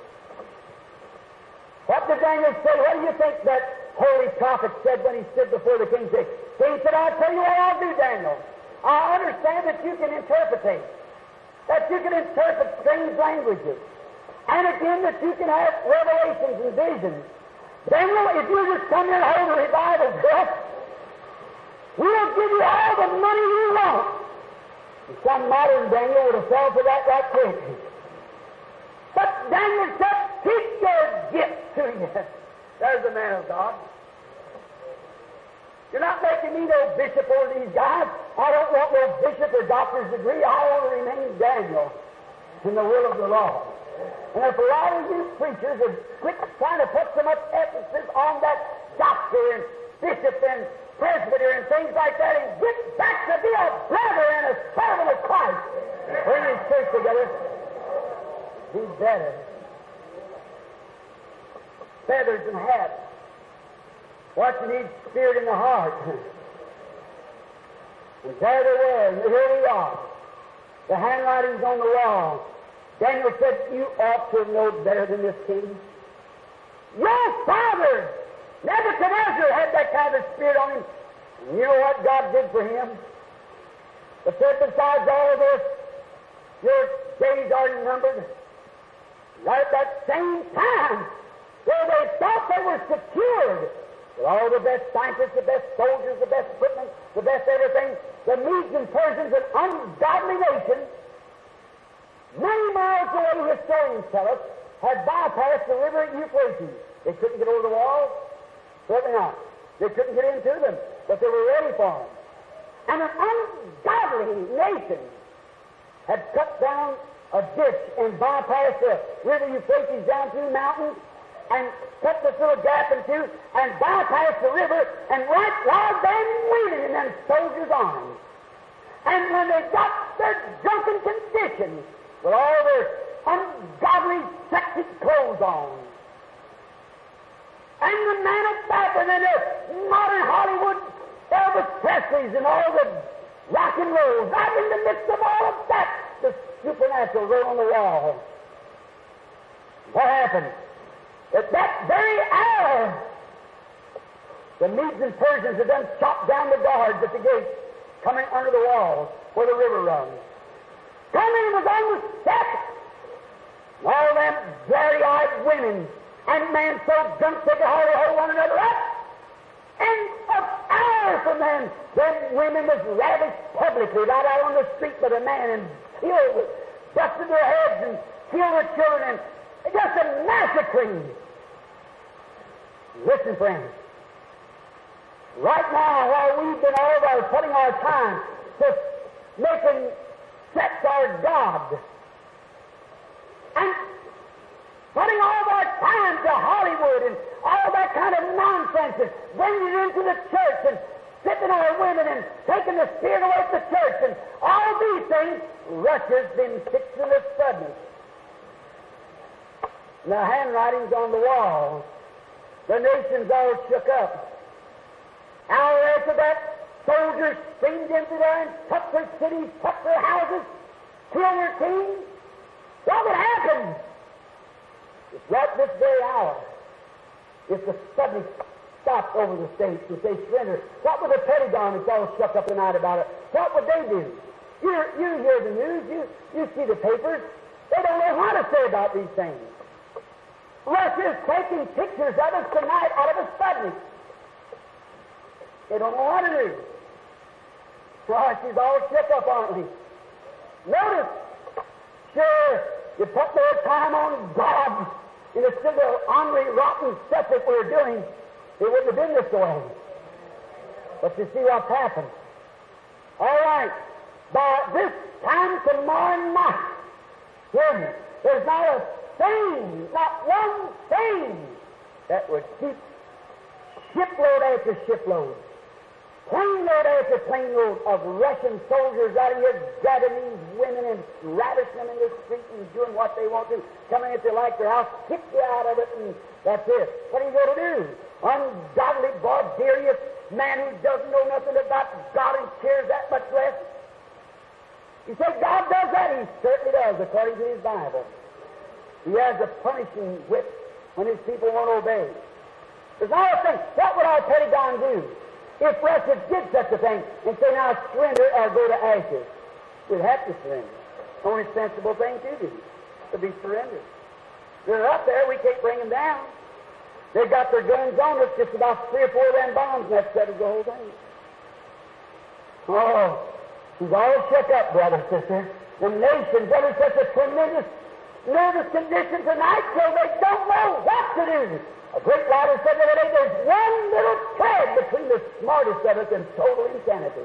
What did Daniel say? What do you think that holy prophet said when he stood before the king? He said, I'll tell you what I'll do, Daniel. I understand that you can interpretate, that you can interpret strange languages, and again that you can have revelations and visions. Daniel, if you just come here and hold a revival for us, we'll give you all the money you want. And some modern Daniel would have fell for that right quick. But Daniel said, keep your gift to you. There's the man of God. You're not making me no bishop over these guys. I don't want no bishop or doctor's degree. I want to remain Daniel in the will of the Lord. And if a lot of you preachers are quick trying to put so much emphasis on that doctor and bishop and presbyter and things like that, and get back to be a brother and a servant of Christ, bring his church together, be better. Feathers and hats. What you need, spirit in the heart. And there they were, and here we are. The handwriting's on the wall. Daniel said, you ought to have known better than this king. Your father, Nebuchadnezzar, had that kind of spirit on him. And you know what God did for him? But said, besides all of this, your days are numbered. Right at that same time, where they thought they were secured, with all the best scientists, the best soldiers, the best equipment, the best everything, the Medes and Persians, an ungodly nation, many miles away, historians tell us, had bypassed the river Euphrates. They couldn't get over the wall? Certainly not. They couldn't get into them, but they were ready for them. And an ungodly nation had cut down a ditch and bypassed the river Euphrates down through mountains and cut this little gap in two and bypassed the river and right while them waiting in them soldiers' arms. And when they got their drunken condition with all their ungodly sexy clothes on, and the man of Babylon and the modern Hollywood Elvis Presleys and all the rock and roll, right in the midst of all of that, the supernatural wrote on the wall. What happened? At that very hour, the Medes and Persians had done chopped down the guards at the gate, coming under the walls where the river runs. Coming was on the step. All them glary-eyed women and men so drunk they could hardly hold one another up. And an hour from them, them women was ravished publicly right out on the street by the man and killed, busted their heads and killed their children and just a massacring. Listen, friends. Right now, while we've been all of our putting our time to making sex our God, and putting all of our time to Hollywood and all that kind of nonsense and bringing it into the church and stripping our women and taking the spirit away from the church and all these things, Russia's been fixing us suddenly. The handwriting's on the wall. The nation's all shook up. Hour after that, soldiers streamed into there and took their cities, took their houses, killed their kings. What would happen? It's right this very hour. If the suddenly stopped over the states, if they surrendered, what would the Pentagon that's all shook up tonight about it? What would they do? You you hear the news, you you see the papers. They don't know what to say about these things. Russia's taking pictures of us tonight out of a Sputnik. They don't know what to do. Oh, she's all shook up, aren't we? Notice, sure, you put more time on God instead of the ornery, rotten stuff that we're doing, it wouldn't have been this way. But you see what's happened. All right, by this time tomorrow night, hear me, there's not a thing, not one thing that would keep shipload after shipload, plane load after plane load of Russian soldiers out of here grabbing these women and ravishing them in the street and doing what they want to, coming if they like their house, kick you out of it, and that's it. What are you going to do? Ungodly, barbarous man who doesn't know nothing about God and cares that much less. You say God does that? He certainly does, according to His Bible. He has a punishing whip when His people won't obey. There's another thing. What would our Pentagon do if Russia did such a thing and say, now surrender or go to ashes? We'd have to surrender. Only sensible thing to do, to be surrendered. They're up there, we can't bring them down. They've got their guns on us, just about three or four of them bombs, and that settles the whole thing. Oh, she's all shook up, brother, sister. The nation's under such a tremendous nervous condition tonight, so they don't know what to do. A great writer said the other day, there's one little thread between the smartest of us and total insanity.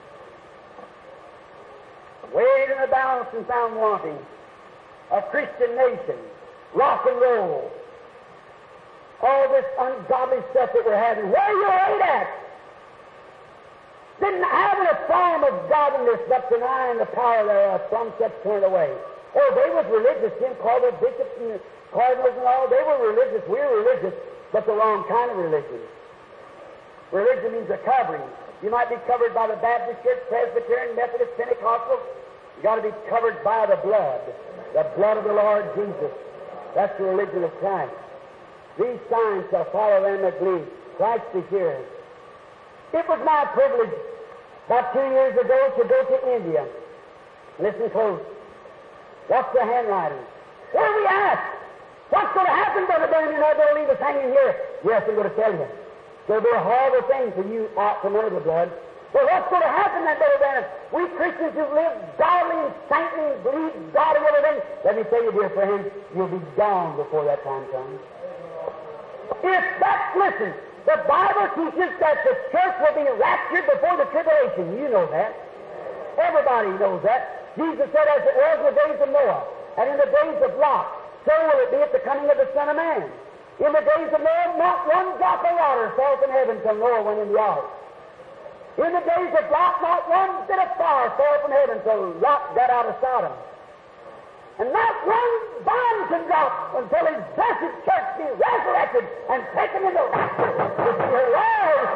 Weighed in the balance and found wanting. A Christian nation, rock and roll, all this ungodly stuff that we're having. Where are you laid at? Didn't having a form of godliness, but denying the power thereof, from such turn away. Oh, they was religious. Jim called their bishops and cardinals and all. They were religious. We were religious, but the wrong kind of religion. Religion means a covering. You might be covered by the Baptist Church, Presbyterian, Methodist, Pentecostal. You got to be covered by the blood, the blood of the Lord Jesus. That's the religion of Christ. These signs shall follow them that believe. Christ is here. It was my privilege about two years ago to go to India. Listen close. What's the handwriting? Where are we at? What's going to happen, Brother Branham? You're not going to leave us hanging here. Yes, I'm going to tell you. There'll be a horrible thing for you out from under the blood. Well, what's going to happen then, Brother Branham? We Christians who live godly and saintly and believe God and everything, let me tell you, dear friends, you'll be gone before that time comes. If that, listen, the Bible teaches that the church will be raptured before the tribulation. You know that. Everybody knows that. Jesus said, as it was in the days of Noah, and in the days of Lot, so will it be at the coming of the Son of Man. In the days of Noah, not one drop of water fell from heaven till Noah went in the ark. In the days of Lot, not one bit of fire fell from heaven till Lot got out of Sodom. And not one bomb can drop until His blessed church be resurrected and taken into rapture to see her Lord.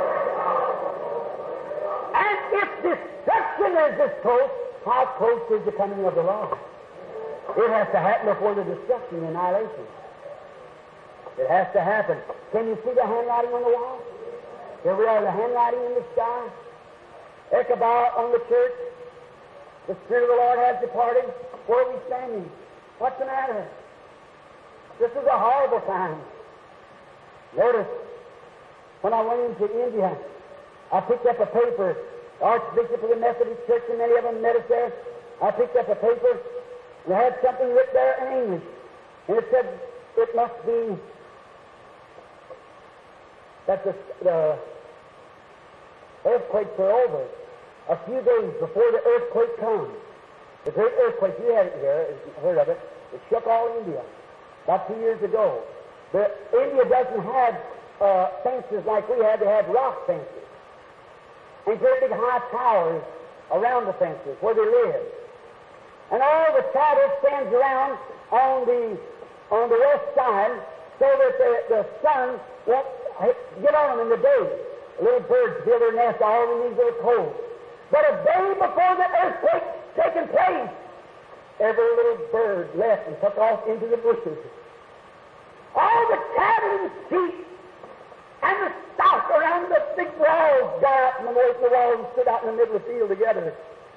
And if destruction is this close, how close is the coming of the Lord? It has to happen before the destruction and annihilation. It has to happen. Can you see the handwriting on the wall? Here we are, the handwriting in the sky. Ichabod on the church. The Spirit of the Lord has departed. Where are we standing? What's the matter? This is a horrible time. Notice, when I went into India, I picked up a paper. The Archbishop of the Methodist Church, and many of them met us there. I picked up a paper, and it had something written there in English. And it said, it must be that the, the earthquakes are over. A few days before the earthquake comes. The great earthquake, you had it here, heard of it. It shook all India about two years ago. But India doesn't have uh, fences like we had. They have rock fences. And great big high towers around the fences where they live. And all the cattle stands around on the on the west side so that the, the sun won't get on them in the day. The little birds build their nests all in these little coves. But a day before the earthquake taking place, every little bird left and took off into the bushes. All the cattle and sheep and the stock around the big walls got out from away from the walls and stood out in the middle of the field together.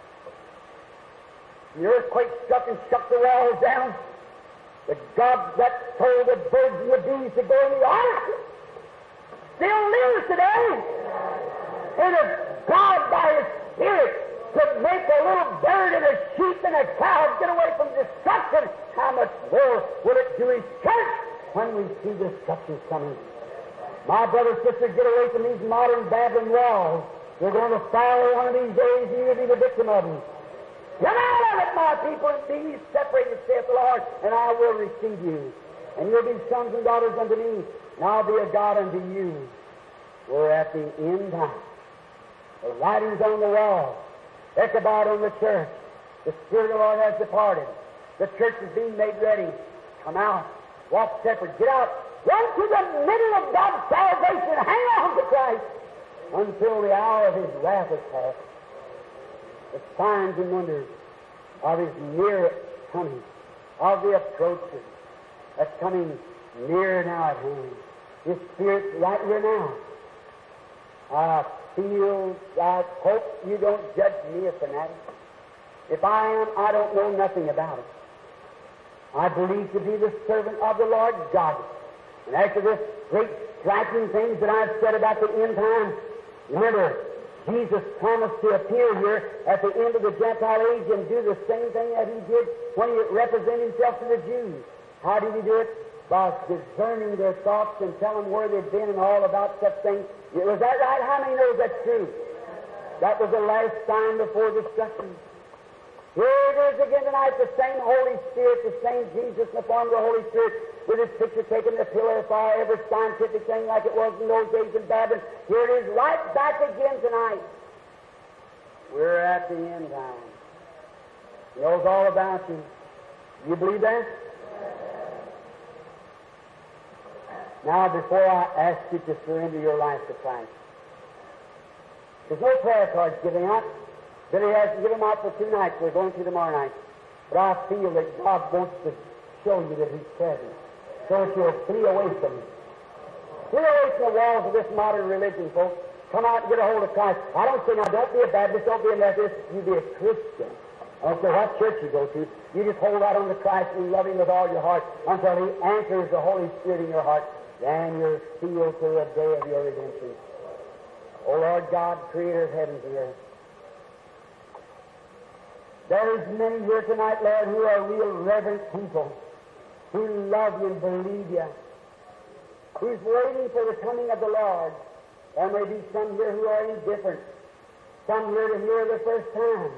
The earthquake struck and shook the walls down. The God that told the birds and the bees to go in the ark still lives today. And if God by His Spirit could make a little bird and a sheep and a cow get away from destruction, how much more will it do His church when we see destruction coming? My brothers and sisters, get away from these modern Babylon walls. You're going to fall one of these days and you'll be the victim of them. Come out of it, my people, and be ye separated, saith the Lord, and I will receive you. And you'll be sons and daughters unto me, and I'll be a God unto you. We're at the end time. The writings on the wall. Ichabod on the church. The Spirit of the Lord has departed. The church is being made ready. Come out. Walk separate. Get out. Run to the middle of God's salvation. Hang on to Christ until the hour of His wrath is past. The signs and wonders of His near coming, of the approaching, that's coming near now at hand. His Spirit's right here now. I feel, I hope you don't judge me a fanatic. If I am, I don't know nothing about it. I believe to be the servant of the Lord God. And after this great striking things that I've said about the end time, remember, Jesus promised to appear here at the end of the Gentile age and do the same thing that He did when He represented Himself to the Jews. How did He do it? By discerning their thoughts and telling where they'd been and all about such things. Was that right? How many knows that's true? That was the last sign before destruction. Here it is again tonight, the same Holy Spirit, the same Jesus in the form of the Holy Spirit, with His picture taken, the pillar of fire, every scientific thing like it was in those days in Babylon. Here it is right back again tonight. We're at the end time. He knows all about you. You believe that? Now, before I ask you to surrender your life to Christ, there's no prayer cards giving out. Billy has to give them out for two nights. We're going to tomorrow night. But I feel that God wants to show you that He's present, so that you'll flee away from Him. Flee away from the walls of this modern religion, folks. Come out and get a hold of Christ. I don't say, now, don't be a Baptist, don't be a Methodist. You be a Christian. I don't care what church you go to. You just hold out on to Christ and love Him with all your heart until He answers the Holy Spirit in your heart. Then you're sealed to the day of your redemption. O Lord God, Creator of heavens and earth, there's many here tonight, Lord, who are real reverent people, who love You and believe You, who's waiting for the coming of the Lord. There may be some here who are indifferent, some here to hear the first time.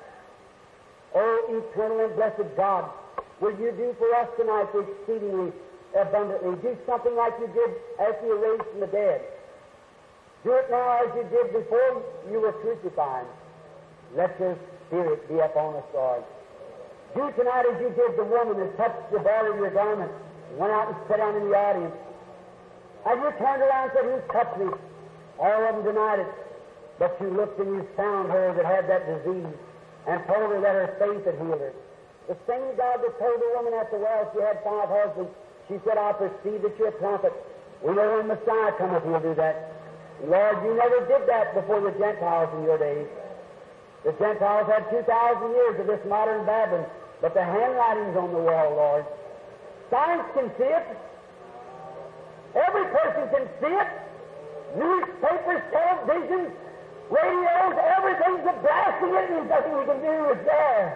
Oh, eternal and blessed God, will You do for us tonight exceedingly abundantly? Do something like You did after You raised from the dead. Do it now as You did before You were crucified. Let Your Spirit be upon us, Lord. Do tonight as You did the woman that touched the border of Your garment and went out and sat down in the audience. And You turned around and said, "Who touched Me?" All of them denied it. But You looked and You found her that had that disease and told her that her faith had healed her. The same God that told the woman at the well she had five husbands, she said, I perceive that you're a prophet. We know when Messiah cometh, he'll do that. Lord, you never did that before the Gentiles in your days. The Gentiles had two thousand years of this modern Babylon, but the handwriting's on the wall, Lord. Science can see it. Every person can see it. Newspapers, television, radios, everything's blasting it, and there's nothing we can do. It's there.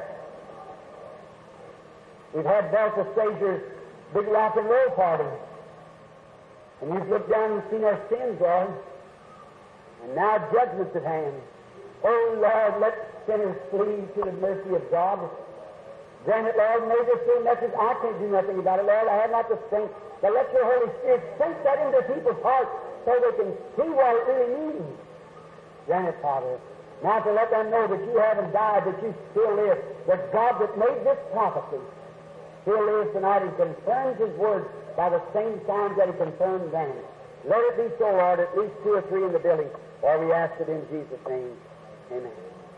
We've had Delta Stagers' big rock and roll party. And you've looked down and seen our sins, Lord. And now judgment's at hand. Oh, Lord, let sinners flee to the mercy of God. Grant it, Lord, may this be a message. I can't do nothing about it, Lord. I have not the strength. But let your Holy Spirit sink that into people's hearts so they can see what it really means. Grant it, Father. Now to let them know that you haven't died, that you still live. The God that made this prophecy still lives tonight and confirms His word by the same signs that He confirmed then. Let it be so, Lord, at least two or three in the building, or we ask it in Jesus' name. Amen.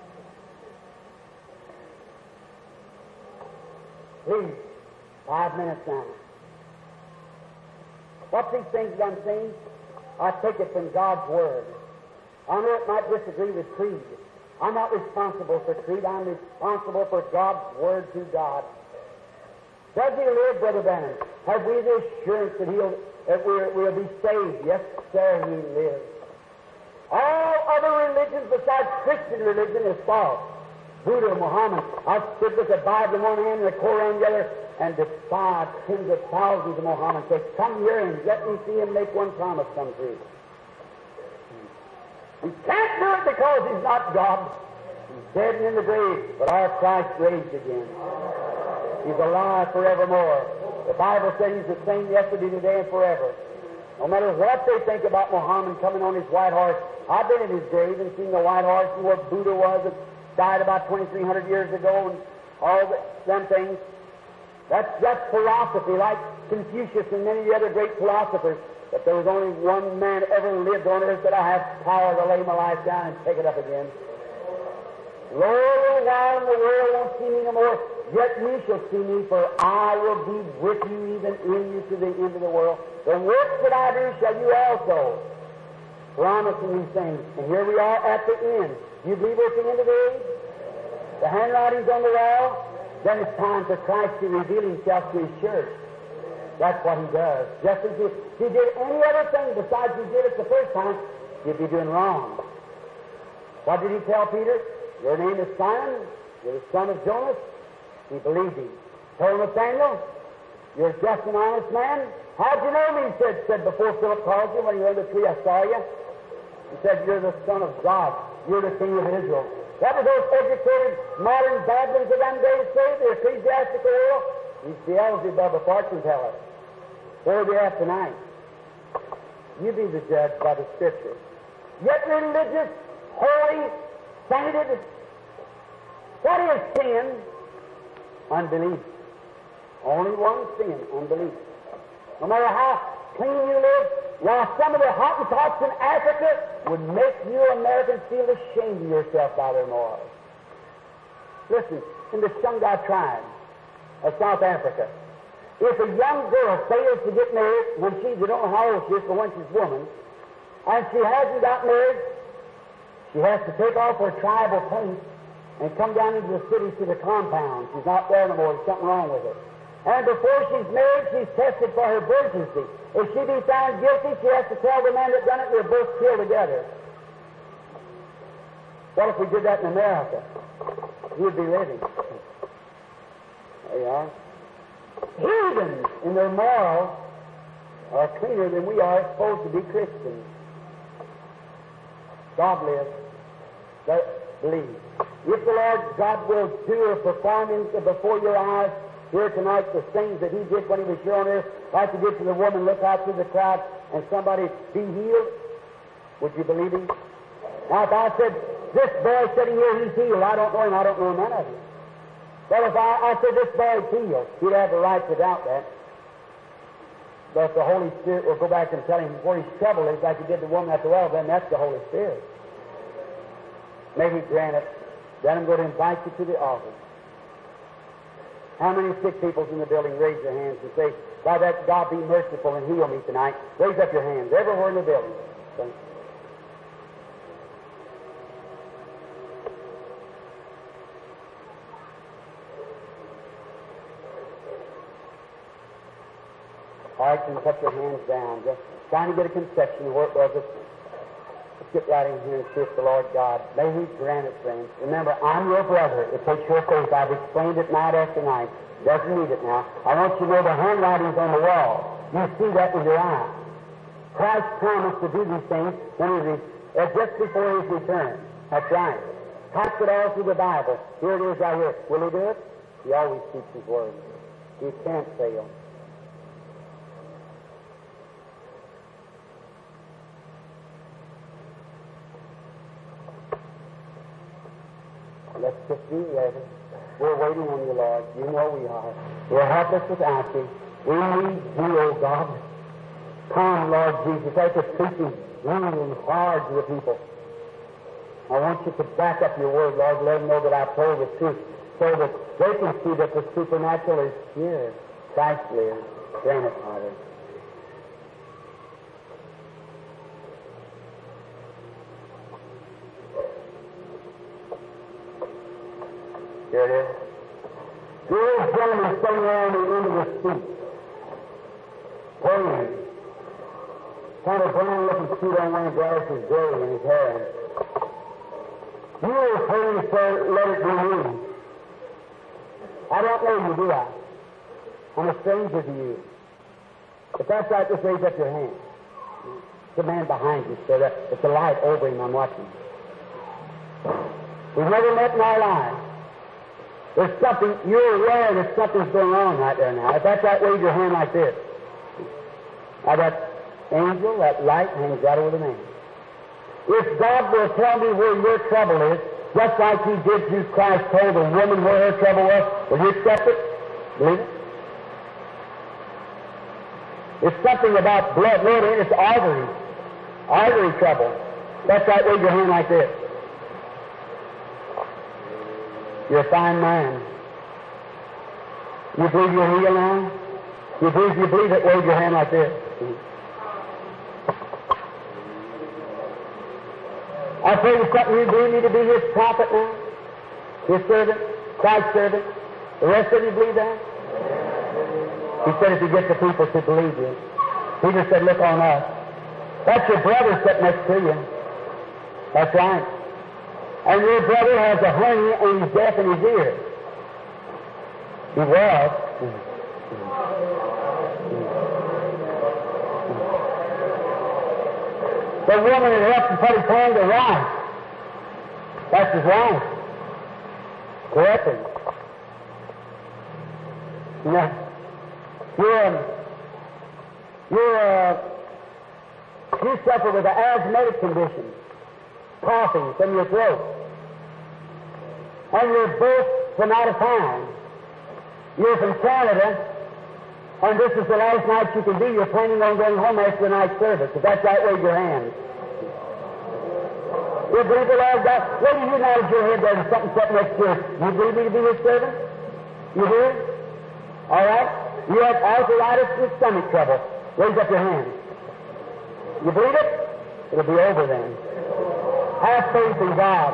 Please, five minutes now. What's these things that I'm saying? I take it from God's Word. I know it might disagree with creed. I'm not responsible for creed. I'm responsible for God's Word to God. Does He live, Brother Bannon? Have we the assurance that He'll that we're, we'll be saved? Yes, sir, He lives. All other religions besides Christian religion is false. Buddha, Muhammad. I stood with the Bible in one hand and the Quran in the other and defied tens of thousands of Muhammad. Say, come here and let me see him make one promise come true. He can't do it because He's not God. He's dead and in the grave, but our Christ raised again. He's alive forevermore. The Bible says He's the same yesterday, today, and forever. No matter what they think about Muhammad coming on his white horse, I've been in his grave and seen the white horse and what Buddha was that died about twenty-three hundred years ago and all the, them things. That's, that's philosophy, like Confucius and many of the other great philosophers. But there was only one man ever lived on earth that I have power to lay my life down and take it up again. Lo, a while and the world won't see me no more, yet you shall see me, for I will be with you, even in you, to the end of the world. The works that I do shall you also. Promising these things. And here we are at the end. Do you believe we're at the end of the age? The handwriting's on the wall. Then it's time for Christ to reveal Himself to His church. That's what He does. Just as if He did any other thing besides He did it the first time, He'd be doing wrong. What did He tell Peter? Your name is Simon. You're the son of Jonas. He believed Him. Told Nathaniel, you're just an honest man. How'd you know me? He said, said before Philip called you, when you were in the tree, I saw you. He said, you're the Son of God. You're the King of Israel. That was those educated modern Babylons of them days say, the ecclesiastical world. He's Beelzebub, a fortune teller. Where are we at tonight? You be the judge by the Scripture. Yet religious, holy, sainted. What is sin? Unbelief. Only one sin, unbelief. No matter how clean you live, while some of the Hottentots in Africa would make you Americans feel ashamed of yourself by their morals. Listen, in the Shungai tribe of South Africa, if a young girl fails to get married when she's, you don't know how old she is, but when she's a woman, and she hasn't got married, she has to take off her tribal paint and come down into the city to the compound. She's not there no more. There's something wrong with her. And before she's married, she's tested for her virginity. If she be found guilty, she has to tell the man that done it, they're both killed together. What if we did that in America? You'd be living. There you are. Heathens in their morals are cleaner than we are supposed to be Christians. God lives. Let, believe. If the Lord God will do or perform in, before your eyes here tonight the things that He did when He was here on earth, like He did to the woman, look out through the crowd and somebody be healed, would you believe Him? Now, if I said, this boy sitting here, he's healed, I don't know him, I don't know none of him. Well, if I, I said this boy's healed, he'd have the right to doubt that. But if the Holy Spirit will go back and tell him before he's troubled, it's like He did the woman at the well, then that's the Holy Spirit. May He grant it. Then I'm going to invite you to the altar. How many sick people's in the building? Raise your hands and say, by that, God be merciful and heal me tonight. Raise up your hands everywhere in the building. Okay. All right, you can put your hands down. Just trying to get a conception of where it was. Let's get right in here and see if the Lord God, may He grant it, friends. Remember, I'm your brother. It takes your faith. I've explained it night after night. Doesn't need it now. I want you to know the handwriting's on the wall. You see that with your eyes. Christ promised to do these things when he re- uh, just before His return. That's right. Type it all through the Bible. Here it is right here. Will He do it? He always keeps His word. He can't fail. Let's just be ready. We're waiting on you, Lord. You know we are. We're helpless without you. We need you, O God. Come, Lord Jesus. Take us preaching long and hard to the people. I want you to back up your word, Lord. Let them know that I've told the truth so that they can see that the supernatural is here. Christ lives. Grant it, Father. Here it is. The old gentleman sitting around the end of the seat, praying. Kind of brown-looking suit on, one glasses, gray in his hair. You were praying to say, let it be me. I don't know you, do I? I'm a stranger to you. If that's right, just raise up your hand. The man behind you, so that it's a light over him. I'm watching. We've never met in our lives. There's something, you're aware that something's going on right there now. If that's right, wave your hand like this. Now that angel, that light hangs out over the man. If God will tell me where your trouble is, just like He did through Christ told the woman where her trouble was, will you accept it? Believe it? It's something about blood. Lord, it's artery. Artery trouble. That's right, wave your hand like this. You're a fine man. You believe you're healed now? You believe you believe it? Wave your hand like this. I pray you something you believe me to be His prophet now? His servant? Christ's servant? The rest of you believe that? He said if you get the people to believe you. Peter said, look on us. That's your brother sitting next to you. That's right. And your brother has a hernia and he's deaf in his ear. He was. The woman that helped him put his hand to wife. That's his wife. Correctly. Now, you're, um, you're, uh, you suffer with an asthmatic condition. Coughing from your throat. And you're both from out of town. You're from Canada, and this is the last night you can be. You're planning on going home after the night service. If that's right, wave your hand. You believe the Lord God? Lady, you nodded your head there. There's something sitting next to you. You believe me to be His servant? You do? All right? You have arthritis and stomach trouble. Raise up your hand. You believe it? It'll be over then. Have faith in God.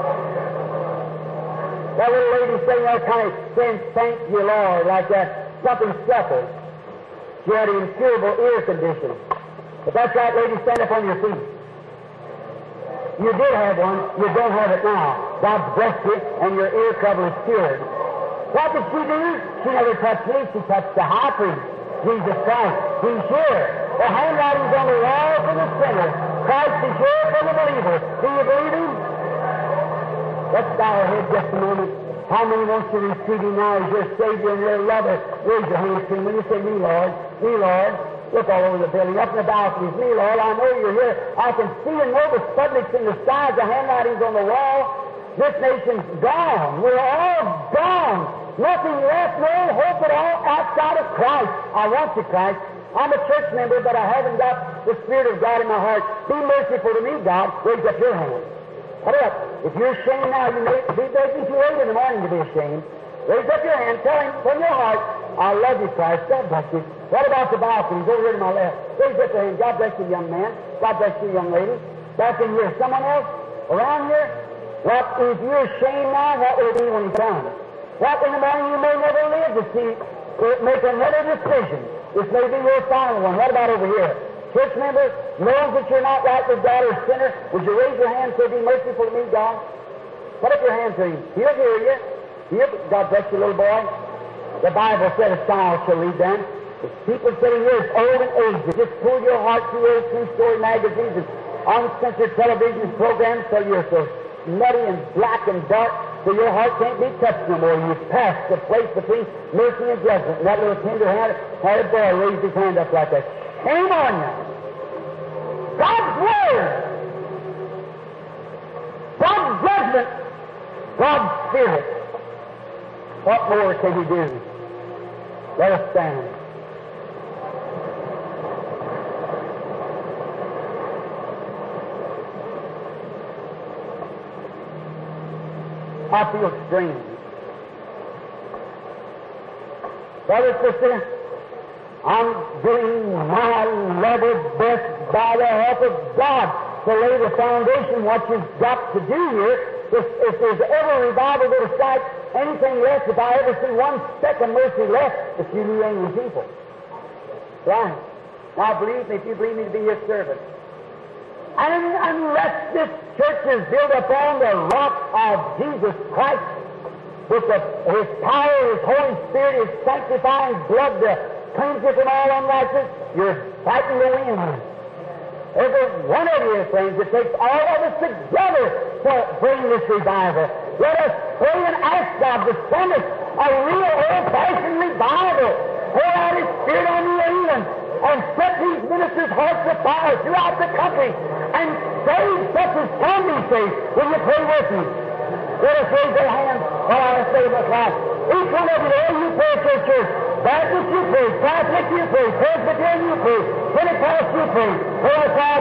That little lady sitting there kind of saying, thank you, Lord, like that. Something suffered. She had an incurable ear condition. If that's right, lady, stand up on your feet. You did have one. You don't have it now. God's blessed you, and your ear trouble is cured. What did she do? She never touched me. She touched the high priest, Jesus Christ. He's here. The handwriting's on the wall for the sinner. Christ is here for the believer. Do you believe Him? Let's bow our head just a moment. How many want you to receive Him now as your Savior and your lover? Raise your hands to Him. When you say, me, Lord, me, Lord, look all over the building, up in the balconies, me, Lord, I know you're here. I can see and know the Sputniks in the skies, the handwriting's on the wall. This nation's gone. We're all gone. Nothing left, no hope at all outside of Christ. I want you, Christ. I'm a church member, but I haven't got the Spirit of God in my heart. Be merciful to me, God. Raise up your hand. Hurry up. If you're ashamed now, you may be begging too late in the morning to be ashamed. Raise up your hand. Tell him from your heart, I love you, Christ. God bless you. What about the balconies over here to my left? Raise up your hand. God bless you, young man. God bless you, young lady. Back in here. Someone else around here? What if you're ashamed now? What will it be when he's done? What in the morning you may never live to see it make another decision. This may be your final one. What about over here? Church member knows that you're not right with God or sinner. Would you raise your hand and say, be merciful to me, God? Put up your hand to him. He'll hear you. He'll, God bless you, little boy. The Bible said a child shall lead them. If people sitting here is old and aged, just pull your heart through those two-story magazines and uncensored television programs till you're so muddy and black and dark so your heart can't be touched no more. You've passed the place between mercy and judgment. And that little tender-handed had a boy raised his hand up like that. Shame on you. God's Word. God's judgment. God's Spirit. What more can He do? Let us stand. I feel strange. Brother, sister, I'm doing my level best by the help of God to lay the foundation. What you've got to do here, if, if there's ever revival to strike anything less, if I ever see one speck of mercy left, it's you New England people. Right. Now believe me, if you believe me to be your servant. And unless this church is built upon the rock of Jesus Christ, with the, His power, His Holy Spirit, His sanctifying blood to cleanse you from all unrighteousness, you're fighting the wind. Every one of you, friends, it takes all of us together to bring this revival. Let us pray and ask God to send us a real old-fashioned revival. Pour out His Spirit on New England and set these ministers' hearts afire throughout the country and save such as can be saved. Will you pray with me? Let us raise our hands while I say this last. Each one of you, there you pray for church. Baptist, you pray. Catholic, you pray. Presbyterian, you pray. Pentecost, you pray. Pray